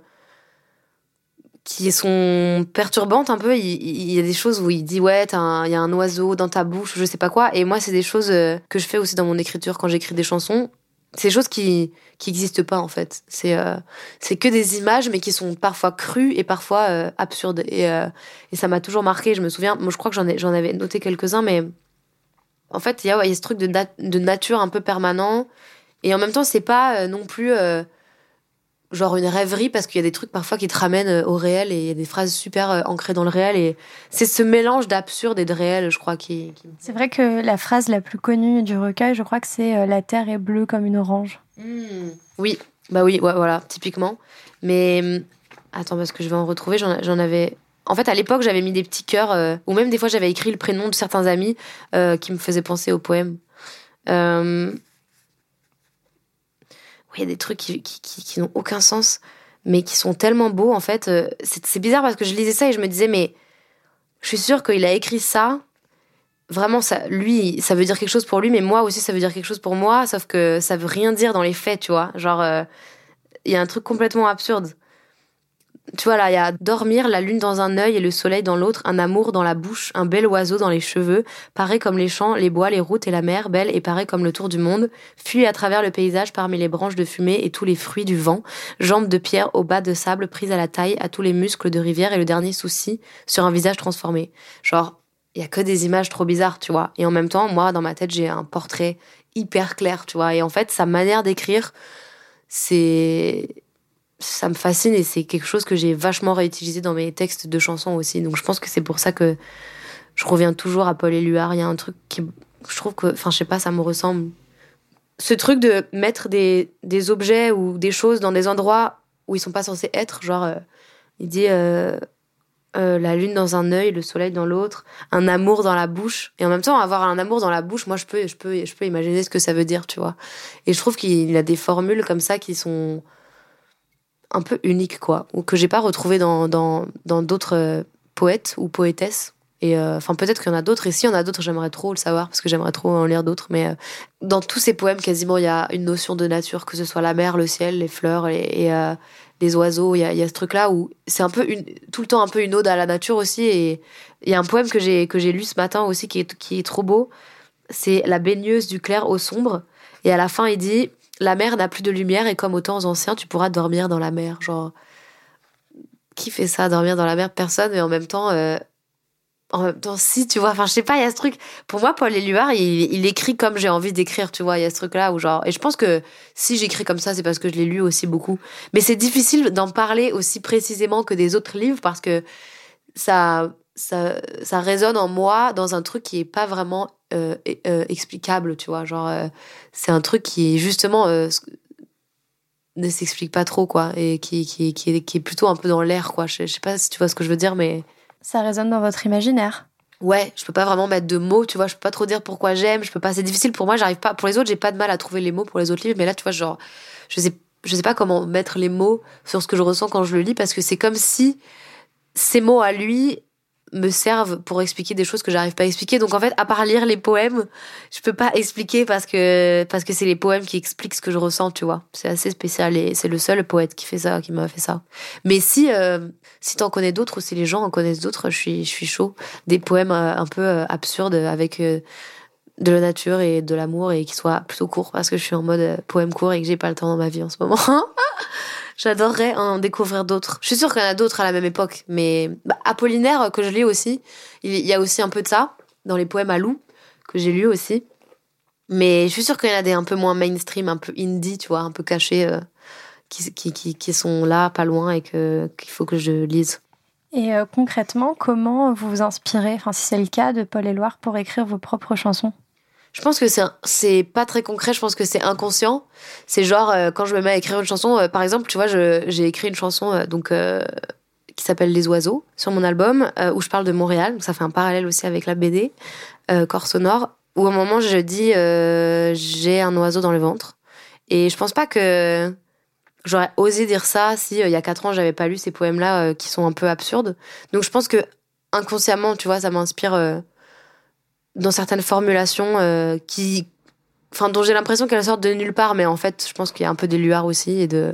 Speaker 5: qui sont perturbantes un peu. Il, il y a des choses où il dit, ouais, t'as un, il y a un oiseau dans ta bouche, je sais pas quoi. Et moi, c'est des choses euh, que je fais aussi dans mon écriture quand j'écris des chansons. C'est des choses qui qui n'existent pas, en fait. C'est euh, c'est que des images, mais qui sont parfois crues et parfois euh, absurdes. Et, euh, et ça m'a toujours marqué. Je me souviens, moi, je crois que j'en ai, j'en avais noté quelques-uns, mais en fait, il y a, ouais, il y a ce truc de, nat- de nature un peu permanent. Et en même temps, c'est pas euh, non plus euh, genre une rêverie, parce qu'il y a des trucs parfois qui te ramènent au réel, et il y a des phrases super euh, ancrées dans le réel. Et c'est ce mélange d'absurde et de réel, je crois, qui, qui...
Speaker 4: C'est vrai que la phrase la plus connue du recueil, je crois que c'est euh, « La terre est bleue comme une orange ».
Speaker 5: Mmh. Oui, bah oui, ouais, voilà, typiquement. Mais attends, parce que je vais en retrouver, j'en, j'en avais... En fait, à l'époque, j'avais mis des petits cœurs, euh, ou même des fois, j'avais écrit le prénom de certains amis euh, qui me faisaient penser au poème. Euh... Il y a des trucs qui, qui, qui, qui n'ont aucun sens, mais qui sont tellement beaux, en fait. C'est, c'est bizarre parce que je lisais ça et je me disais, mais je suis sûre qu'il a écrit ça. Vraiment, ça, lui, ça veut dire quelque chose pour lui, mais moi aussi, ça veut dire quelque chose pour moi, sauf que ça veut rien dire dans les faits, tu vois. Genre, il euh, y a un truc complètement absurde. Tu vois, là, il y a dormir, la lune dans un œil et le soleil dans l'autre, un amour dans la bouche, un bel oiseau dans les cheveux, pareil comme les champs, les bois, les routes et la mer, belle et pareil comme le tour du monde, fuit à travers le paysage parmi les branches de fumée et tous les fruits du vent, jambes de pierre au bas de sable, prises à la taille, à tous les muscles de rivière et le dernier souci sur un visage transformé. Genre, il y a que des images trop bizarres, tu vois. Et en même temps, moi, dans ma tête, j'ai un portrait hyper clair, tu vois. Et en fait, sa manière d'écrire, c'est... ça me fascine, et c'est quelque chose que j'ai vachement réutilisé dans mes textes de chansons aussi. Donc je pense que c'est pour ça que je reviens toujours à Paul Éluard. Il y a un truc qui, je trouve que, enfin je sais pas, ça me ressemble. Ce truc de mettre des, des objets ou des choses dans des endroits où ils sont pas censés être. Genre, euh, il dit euh, euh, la lune dans un œil, le soleil dans l'autre, un amour dans la bouche. Et en même temps, avoir un amour dans la bouche, moi je peux, je peux, je peux imaginer ce que ça veut dire, tu vois. Et je trouve qu'il a des formules comme ça qui sont un peu unique, quoi, ou que j'ai pas retrouvé dans dans dans d'autres euh, poètes ou poétesses. Et enfin euh, peut-être qu'il y en a d'autres, et s'il y en a d'autres, j'aimerais trop le savoir, parce que j'aimerais trop en lire d'autres. Mais euh, dans tous ces poèmes, quasiment, il y a une notion de nature, que ce soit la mer, le ciel, les fleurs et, et euh, les oiseaux. Il y a, y a ce truc-là où c'est un peu une, tout le temps un peu une ode à la nature aussi. Et il y a un poème que j'ai que j'ai lu ce matin aussi qui est qui est trop beau. C'est La baigneuse du clair au sombre. Et à la fin, il dit: la mer n'a plus de lumière, et comme aux temps anciens, tu pourras dormir dans la mer. Genre, qui fait ça, dormir dans la mer? Personne. Mais en même temps, euh, en même temps, si, tu vois. Enfin, je sais pas, il y a ce truc. Pour moi, Paul Éluard, il, il écrit comme j'ai envie d'écrire, tu vois. Il y a ce truc-là où genre, et je pense que si j'écris comme ça, c'est parce que je l'ai lu aussi beaucoup. Mais c'est difficile d'en parler aussi précisément que des autres livres, parce que ça, ça, ça résonne en moi dans un truc qui est pas vraiment euh, euh, explicable, tu vois. Genre, euh, c'est un truc qui est justement euh, ne s'explique pas trop, quoi, et qui, qui, qui, est, qui est plutôt un peu dans l'air, quoi. Je, je sais pas si tu vois ce que je veux dire, mais
Speaker 4: ça résonne dans votre imaginaire.
Speaker 5: Ouais, je peux pas vraiment mettre de mots, tu vois. Je peux pas trop dire pourquoi j'aime. Je peux pas. C'est difficile pour moi. J'arrive pas. Pour les autres, j'ai pas de mal à trouver les mots pour les autres livres, mais là, tu vois, genre, je sais, je sais pas comment mettre les mots sur ce que je ressens quand je le lis, parce que c'est comme si ces mots à lui me servent pour expliquer des choses que j'arrive pas à expliquer. Donc en fait, à part lire les poèmes, je peux pas expliquer, parce que parce que c'est les poèmes qui expliquent ce que je ressens, tu vois. C'est assez spécial, et c'est le seul poète qui fait ça, qui m'a fait ça. Mais si euh, si t'en connais d'autres, ou si les gens en connaissent d'autres, je suis je suis chaud. Des poèmes euh, un peu euh, absurdes, avec euh, de la nature et de l'amour, et qui soient plutôt courts, parce que je suis en mode euh, poème court et que j'ai pas le temps dans ma vie en ce moment. J'adorerais en découvrir d'autres. Je suis sûre qu'il y en a d'autres à la même époque, mais bah, Apollinaire, que je lis aussi, il y a aussi un peu de ça dans les poèmes à Lou, que j'ai lu aussi. Mais je suis sûre qu'il y en a des un peu moins mainstream, un peu indie, tu vois, un peu cachés, euh, qui, qui, qui, qui sont là, pas loin, et que, qu'il faut que je lise.
Speaker 4: Et euh, concrètement, comment vous vous inspirez, enfin si c'est le cas, de Paul Éluard pour écrire vos propres chansons?
Speaker 5: Je pense que c'est, c'est pas très concret, je pense que c'est inconscient. C'est genre, euh, quand je me mets à écrire une chanson, euh, par exemple, tu vois, je, j'ai écrit une chanson euh, donc, euh, qui s'appelle Les Oiseaux, sur mon album, euh, où je parle de Montréal. Donc ça fait un parallèle aussi avec la B D, euh, Corps Sonore, où à un moment je dis euh, j'ai un oiseau dans le ventre. Et je pense pas que...
Speaker 6: j'aurais osé dire ça si, euh, il y a quatre ans, j'avais pas lu ces poèmes-là euh, qui sont un peu absurdes. Donc je pense que inconsciemment, tu vois, ça m'inspire euh, dans certaines formulations euh, qui, enfin, dont j'ai l'impression qu'elles sortent de nulle part, mais en fait, je pense qu'il y a un peu d'Éluard aussi, et de,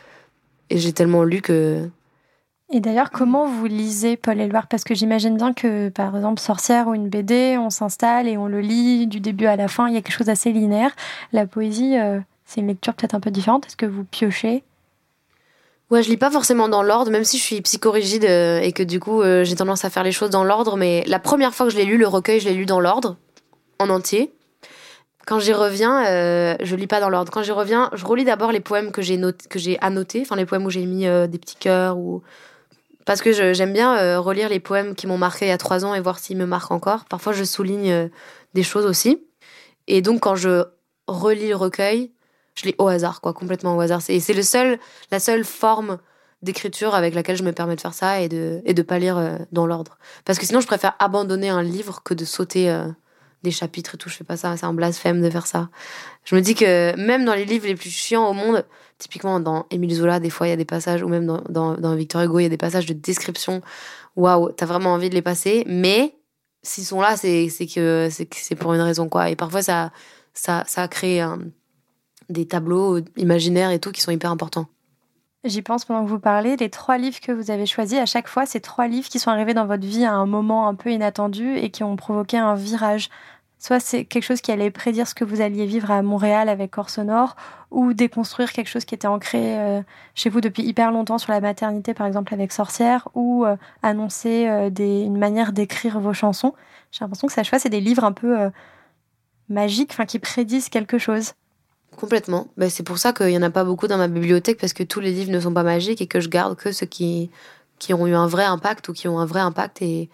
Speaker 6: et j'ai tellement lu que.
Speaker 4: Et d'ailleurs, comment vous lisez Paul Éluard ? Parce que j'imagine bien que, par exemple, Sorcière ou une B D, on s'installe et on le lit du début à la fin. Il y a quelque chose d'assez linéaire. La poésie, euh, c'est une lecture peut-être un peu différente. Est-ce que vous piochez ?
Speaker 6: Ouais, je lis pas forcément dans l'ordre, même si je suis psychorigide euh, et que du coup, euh, j'ai tendance à faire les choses dans l'ordre. Mais la première fois que je l'ai lu, le recueil, je l'ai lu dans l'ordre, en entier. Quand j'y reviens, euh, je lis pas dans l'ordre. Quand j'y reviens, je relis d'abord les poèmes que j'ai noté, que j'ai annotés, enfin les poèmes où j'ai mis euh, des petits cœurs ou parce que je, j'aime bien euh, relire les poèmes qui m'ont marqué il y a trois ans et voir s'ils me marquent encore. Parfois, je souligne euh, des choses aussi. Et donc, quand je relis le recueil, je lis au hasard, quoi, complètement au hasard. C'est, c'est le seul, la seule forme d'écriture avec laquelle je me permets de faire ça et de et de pas lire euh, dans l'ordre. Parce que sinon, je préfère abandonner un livre que de sauter euh, des chapitres et tout. Je fais pas ça, c'est un blasphème de faire ça. Je me dis que même dans les livres les plus chiants au monde, typiquement dans Émile Zola, des fois il y a des passages, ou même dans, dans, dans Victor Hugo, il y a des passages de description. Waouh, t'as vraiment envie de les passer, mais s'ils sont là, c'est, c'est, que, c'est que c'est pour une raison, quoi. Et parfois, ça, ça, ça crée un, des tableaux imaginaires et tout qui sont hyper importants.
Speaker 4: J'y pense pendant que vous parlez. Les trois livres que vous avez choisis, à chaque fois, c'est trois livres qui sont arrivés dans votre vie à un moment un peu inattendu et qui ont provoqué un virage. Soit c'est quelque chose qui allait prédire ce que vous alliez vivre à Montréal avec Corps Sonore, ou déconstruire quelque chose qui était ancré euh, chez vous depuis hyper longtemps sur la maternité, par exemple avec Sorcière, ou euh, annoncer euh, des, une manière d'écrire vos chansons. J'ai l'impression que ça, je sais pas, c'est des livres un peu euh, magiques, enfin qui prédisent quelque chose.
Speaker 6: Complètement. Ben, c'est pour ça qu'il y en a pas beaucoup dans ma bibliothèque, parce que tous les livres ne sont pas magiques et que je garde que ceux qui, qui ont eu un vrai impact ou qui ont un vrai impact. Et,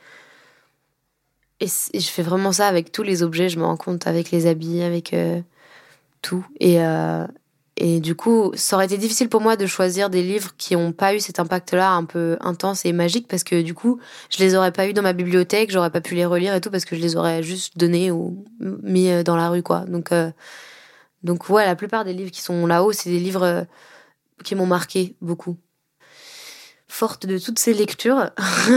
Speaker 6: et, et je fais vraiment ça avec tous les objets, je me rends compte, avec les habits, avec euh, tout. Et, euh, et du coup, ça aurait été difficile pour moi de choisir des livres qui n'ont pas eu cet impact-là un peu intense et magique, parce que du coup, je les aurais pas eu dans ma bibliothèque, j'aurais pas pu les relire et tout, parce que je les aurais juste donnés ou mis dans la rue, quoi. Donc... Euh, Donc ouais, la plupart des livres qui sont là-haut, c'est des livres euh, qui m'ont marqué beaucoup. Forte de toutes ces lectures,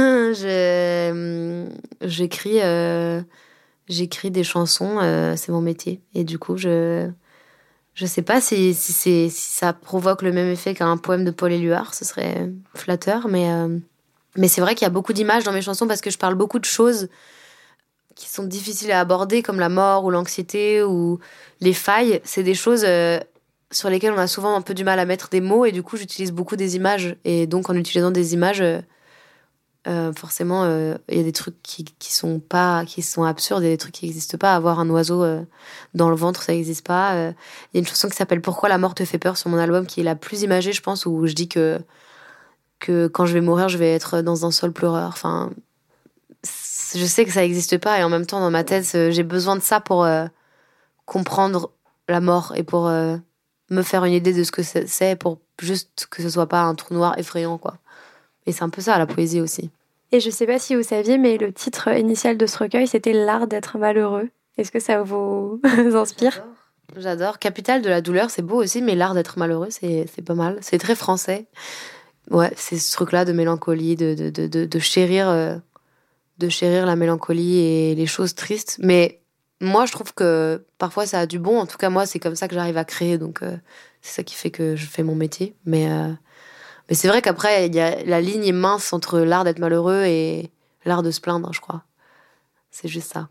Speaker 6: je, j'écris, euh, j'écris des chansons, euh, c'est mon métier. Et du coup, je je sais pas si, si, c'est, si ça provoque le même effet qu'un poème de Paul Éluard, ce serait flatteur, mais, euh, mais c'est vrai qu'il y a beaucoup d'images dans mes chansons parce que je parle beaucoup de choses qui sont difficiles à aborder, comme la mort ou l'anxiété ou les failles. C'est des choses euh, sur lesquelles on a souvent un peu du mal à mettre des mots, et du coup j'utilise beaucoup des images. Et donc en utilisant des images, euh, euh, forcément il euh, y a des trucs qui, qui sont pas, qui sont absurdes, il y a des trucs qui n'existent pas. Avoir un oiseau euh, dans le ventre, ça n'existe pas. Il euh, y a une chanson qui s'appelle Pourquoi la mort te fait peur sur mon album, qui est la plus imagée, je pense, où je dis que, que quand je vais mourir, je vais être dans un sol pleureur. Enfin, je sais que ça n'existe pas, et en même temps dans ma tête j'ai besoin de ça pour euh, comprendre la mort et pour euh, me faire une idée de ce que c'est, pour juste que ce soit pas un trou noir effrayant, quoi. Et c'est un peu ça la poésie aussi.
Speaker 4: Et je sais pas si vous saviez, mais le titre initial de ce recueil, c'était L'art d'être malheureux. Est-ce que ça vous inspire ?
Speaker 6: J'adore. J'adore. Capitale de la douleur, c'est beau aussi, mais l'art d'être malheureux, c'est, c'est pas mal. C'est très français. Ouais, c'est ce truc-là de mélancolie, de, de, de, de, de chérir... Euh, de chérir la mélancolie et les choses tristes. Mais moi, je trouve que parfois, ça a du bon. En tout cas, moi, c'est comme ça que j'arrive à créer. Donc, euh, c'est ça qui fait que je fais mon métier. Mais, euh, mais c'est vrai qu'après, il y a, la ligne est mince entre l'art d'être malheureux et l'art de se plaindre, je crois. C'est juste ça.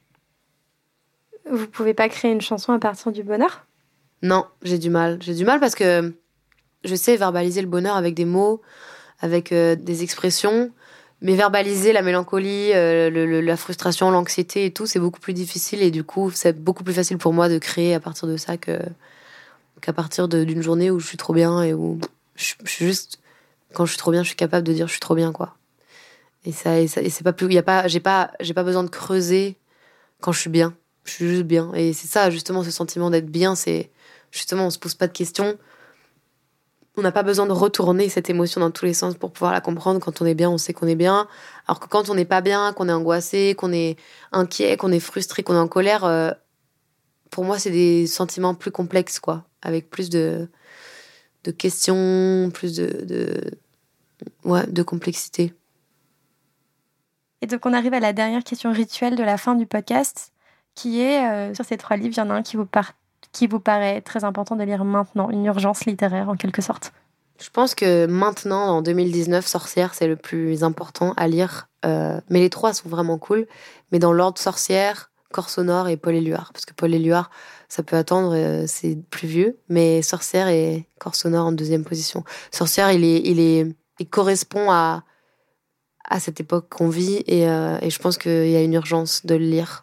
Speaker 4: Vous pouvez pas créer une chanson à partir du bonheur ?
Speaker 6: Non, j'ai du mal. J'ai du mal parce que je sais verbaliser le bonheur avec des mots, avec euh, des expressions. Mais verbaliser la mélancolie, euh, le, le, la frustration, l'anxiété et tout, c'est beaucoup plus difficile. Et du coup, c'est beaucoup plus facile pour moi de créer à partir de ça que, qu'à partir de, d'une journée où je suis trop bien et où je, je suis juste... Quand je suis trop bien, je suis capable de dire je suis trop bien, quoi. Et ça, et ça et c'est pas plus... Y a pas, j'ai, pas, j'ai pas besoin de creuser quand je suis bien. Je suis juste bien. Et c'est ça, justement, ce sentiment d'être bien, c'est... Justement, on se pose pas de questions. On n'a pas besoin de retourner cette émotion dans tous les sens pour pouvoir la comprendre. Quand on est bien, on sait qu'on est bien. Alors que quand on n'est pas bien, qu'on est angoissé, qu'on est inquiet, qu'on est frustré, qu'on est en colère, euh, pour moi, c'est des sentiments plus complexes, quoi. Avec plus de, de questions, plus de, de, ouais, de complexité.
Speaker 4: Et donc, on arrive à la dernière question rituelle de la fin du podcast, qui est, euh, sur ces trois livres, il y en a un qui vous, par... qui vous paraît très important de lire maintenant, une urgence littéraire en quelque sorte.
Speaker 6: Je pense que maintenant, en deux mille dix-neuf, Sorcière, c'est le plus important à lire. Euh, mais les trois sont vraiment cool. Mais dans l'ordre, Sorcière, Corps sonore et Paul Éluard. Parce que Paul Éluard, ça peut attendre, euh, c'est plus vieux. Mais Sorcière et Corps sonore en deuxième position. Sorcière, il, est, il, est, il correspond à, à cette époque qu'on vit. Et, euh, et je pense qu'il y a une urgence de le lire.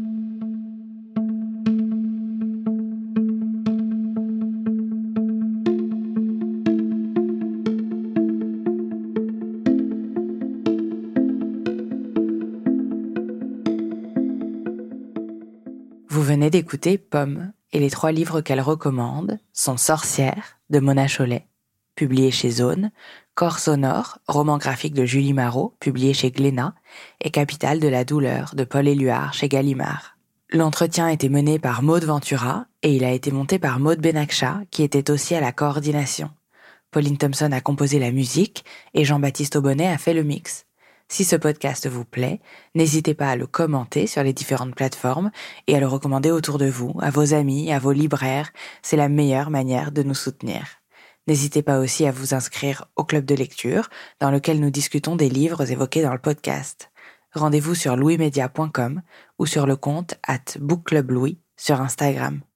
Speaker 3: Vous venez d'écouter Pomme, et les trois livres qu'elle recommande sont Sorcière, de Mona Chollet, publié chez Zone, Corps sonore, roman graphique de Julie Marot, publié chez Glénat, et Capitale de la douleur, de Paul Éluard, chez Gallimard. L'entretien a été mené par Maude Ventura, et il a été monté par Maude Benakcha, qui était aussi à la coordination. Pauline Thompson a composé la musique, et Jean-Baptiste Aubonnet a fait le mix. Si ce podcast vous plaît, n'hésitez pas à le commenter sur les différentes plateformes et à le recommander autour de vous, à vos amis, à vos libraires. C'est la meilleure manière de nous soutenir. N'hésitez pas aussi à vous inscrire au club de lecture, dans lequel nous discutons des livres évoqués dans le podcast. Rendez-vous sur louis media point com ou sur le compte arobase bookclublouis sur Instagram.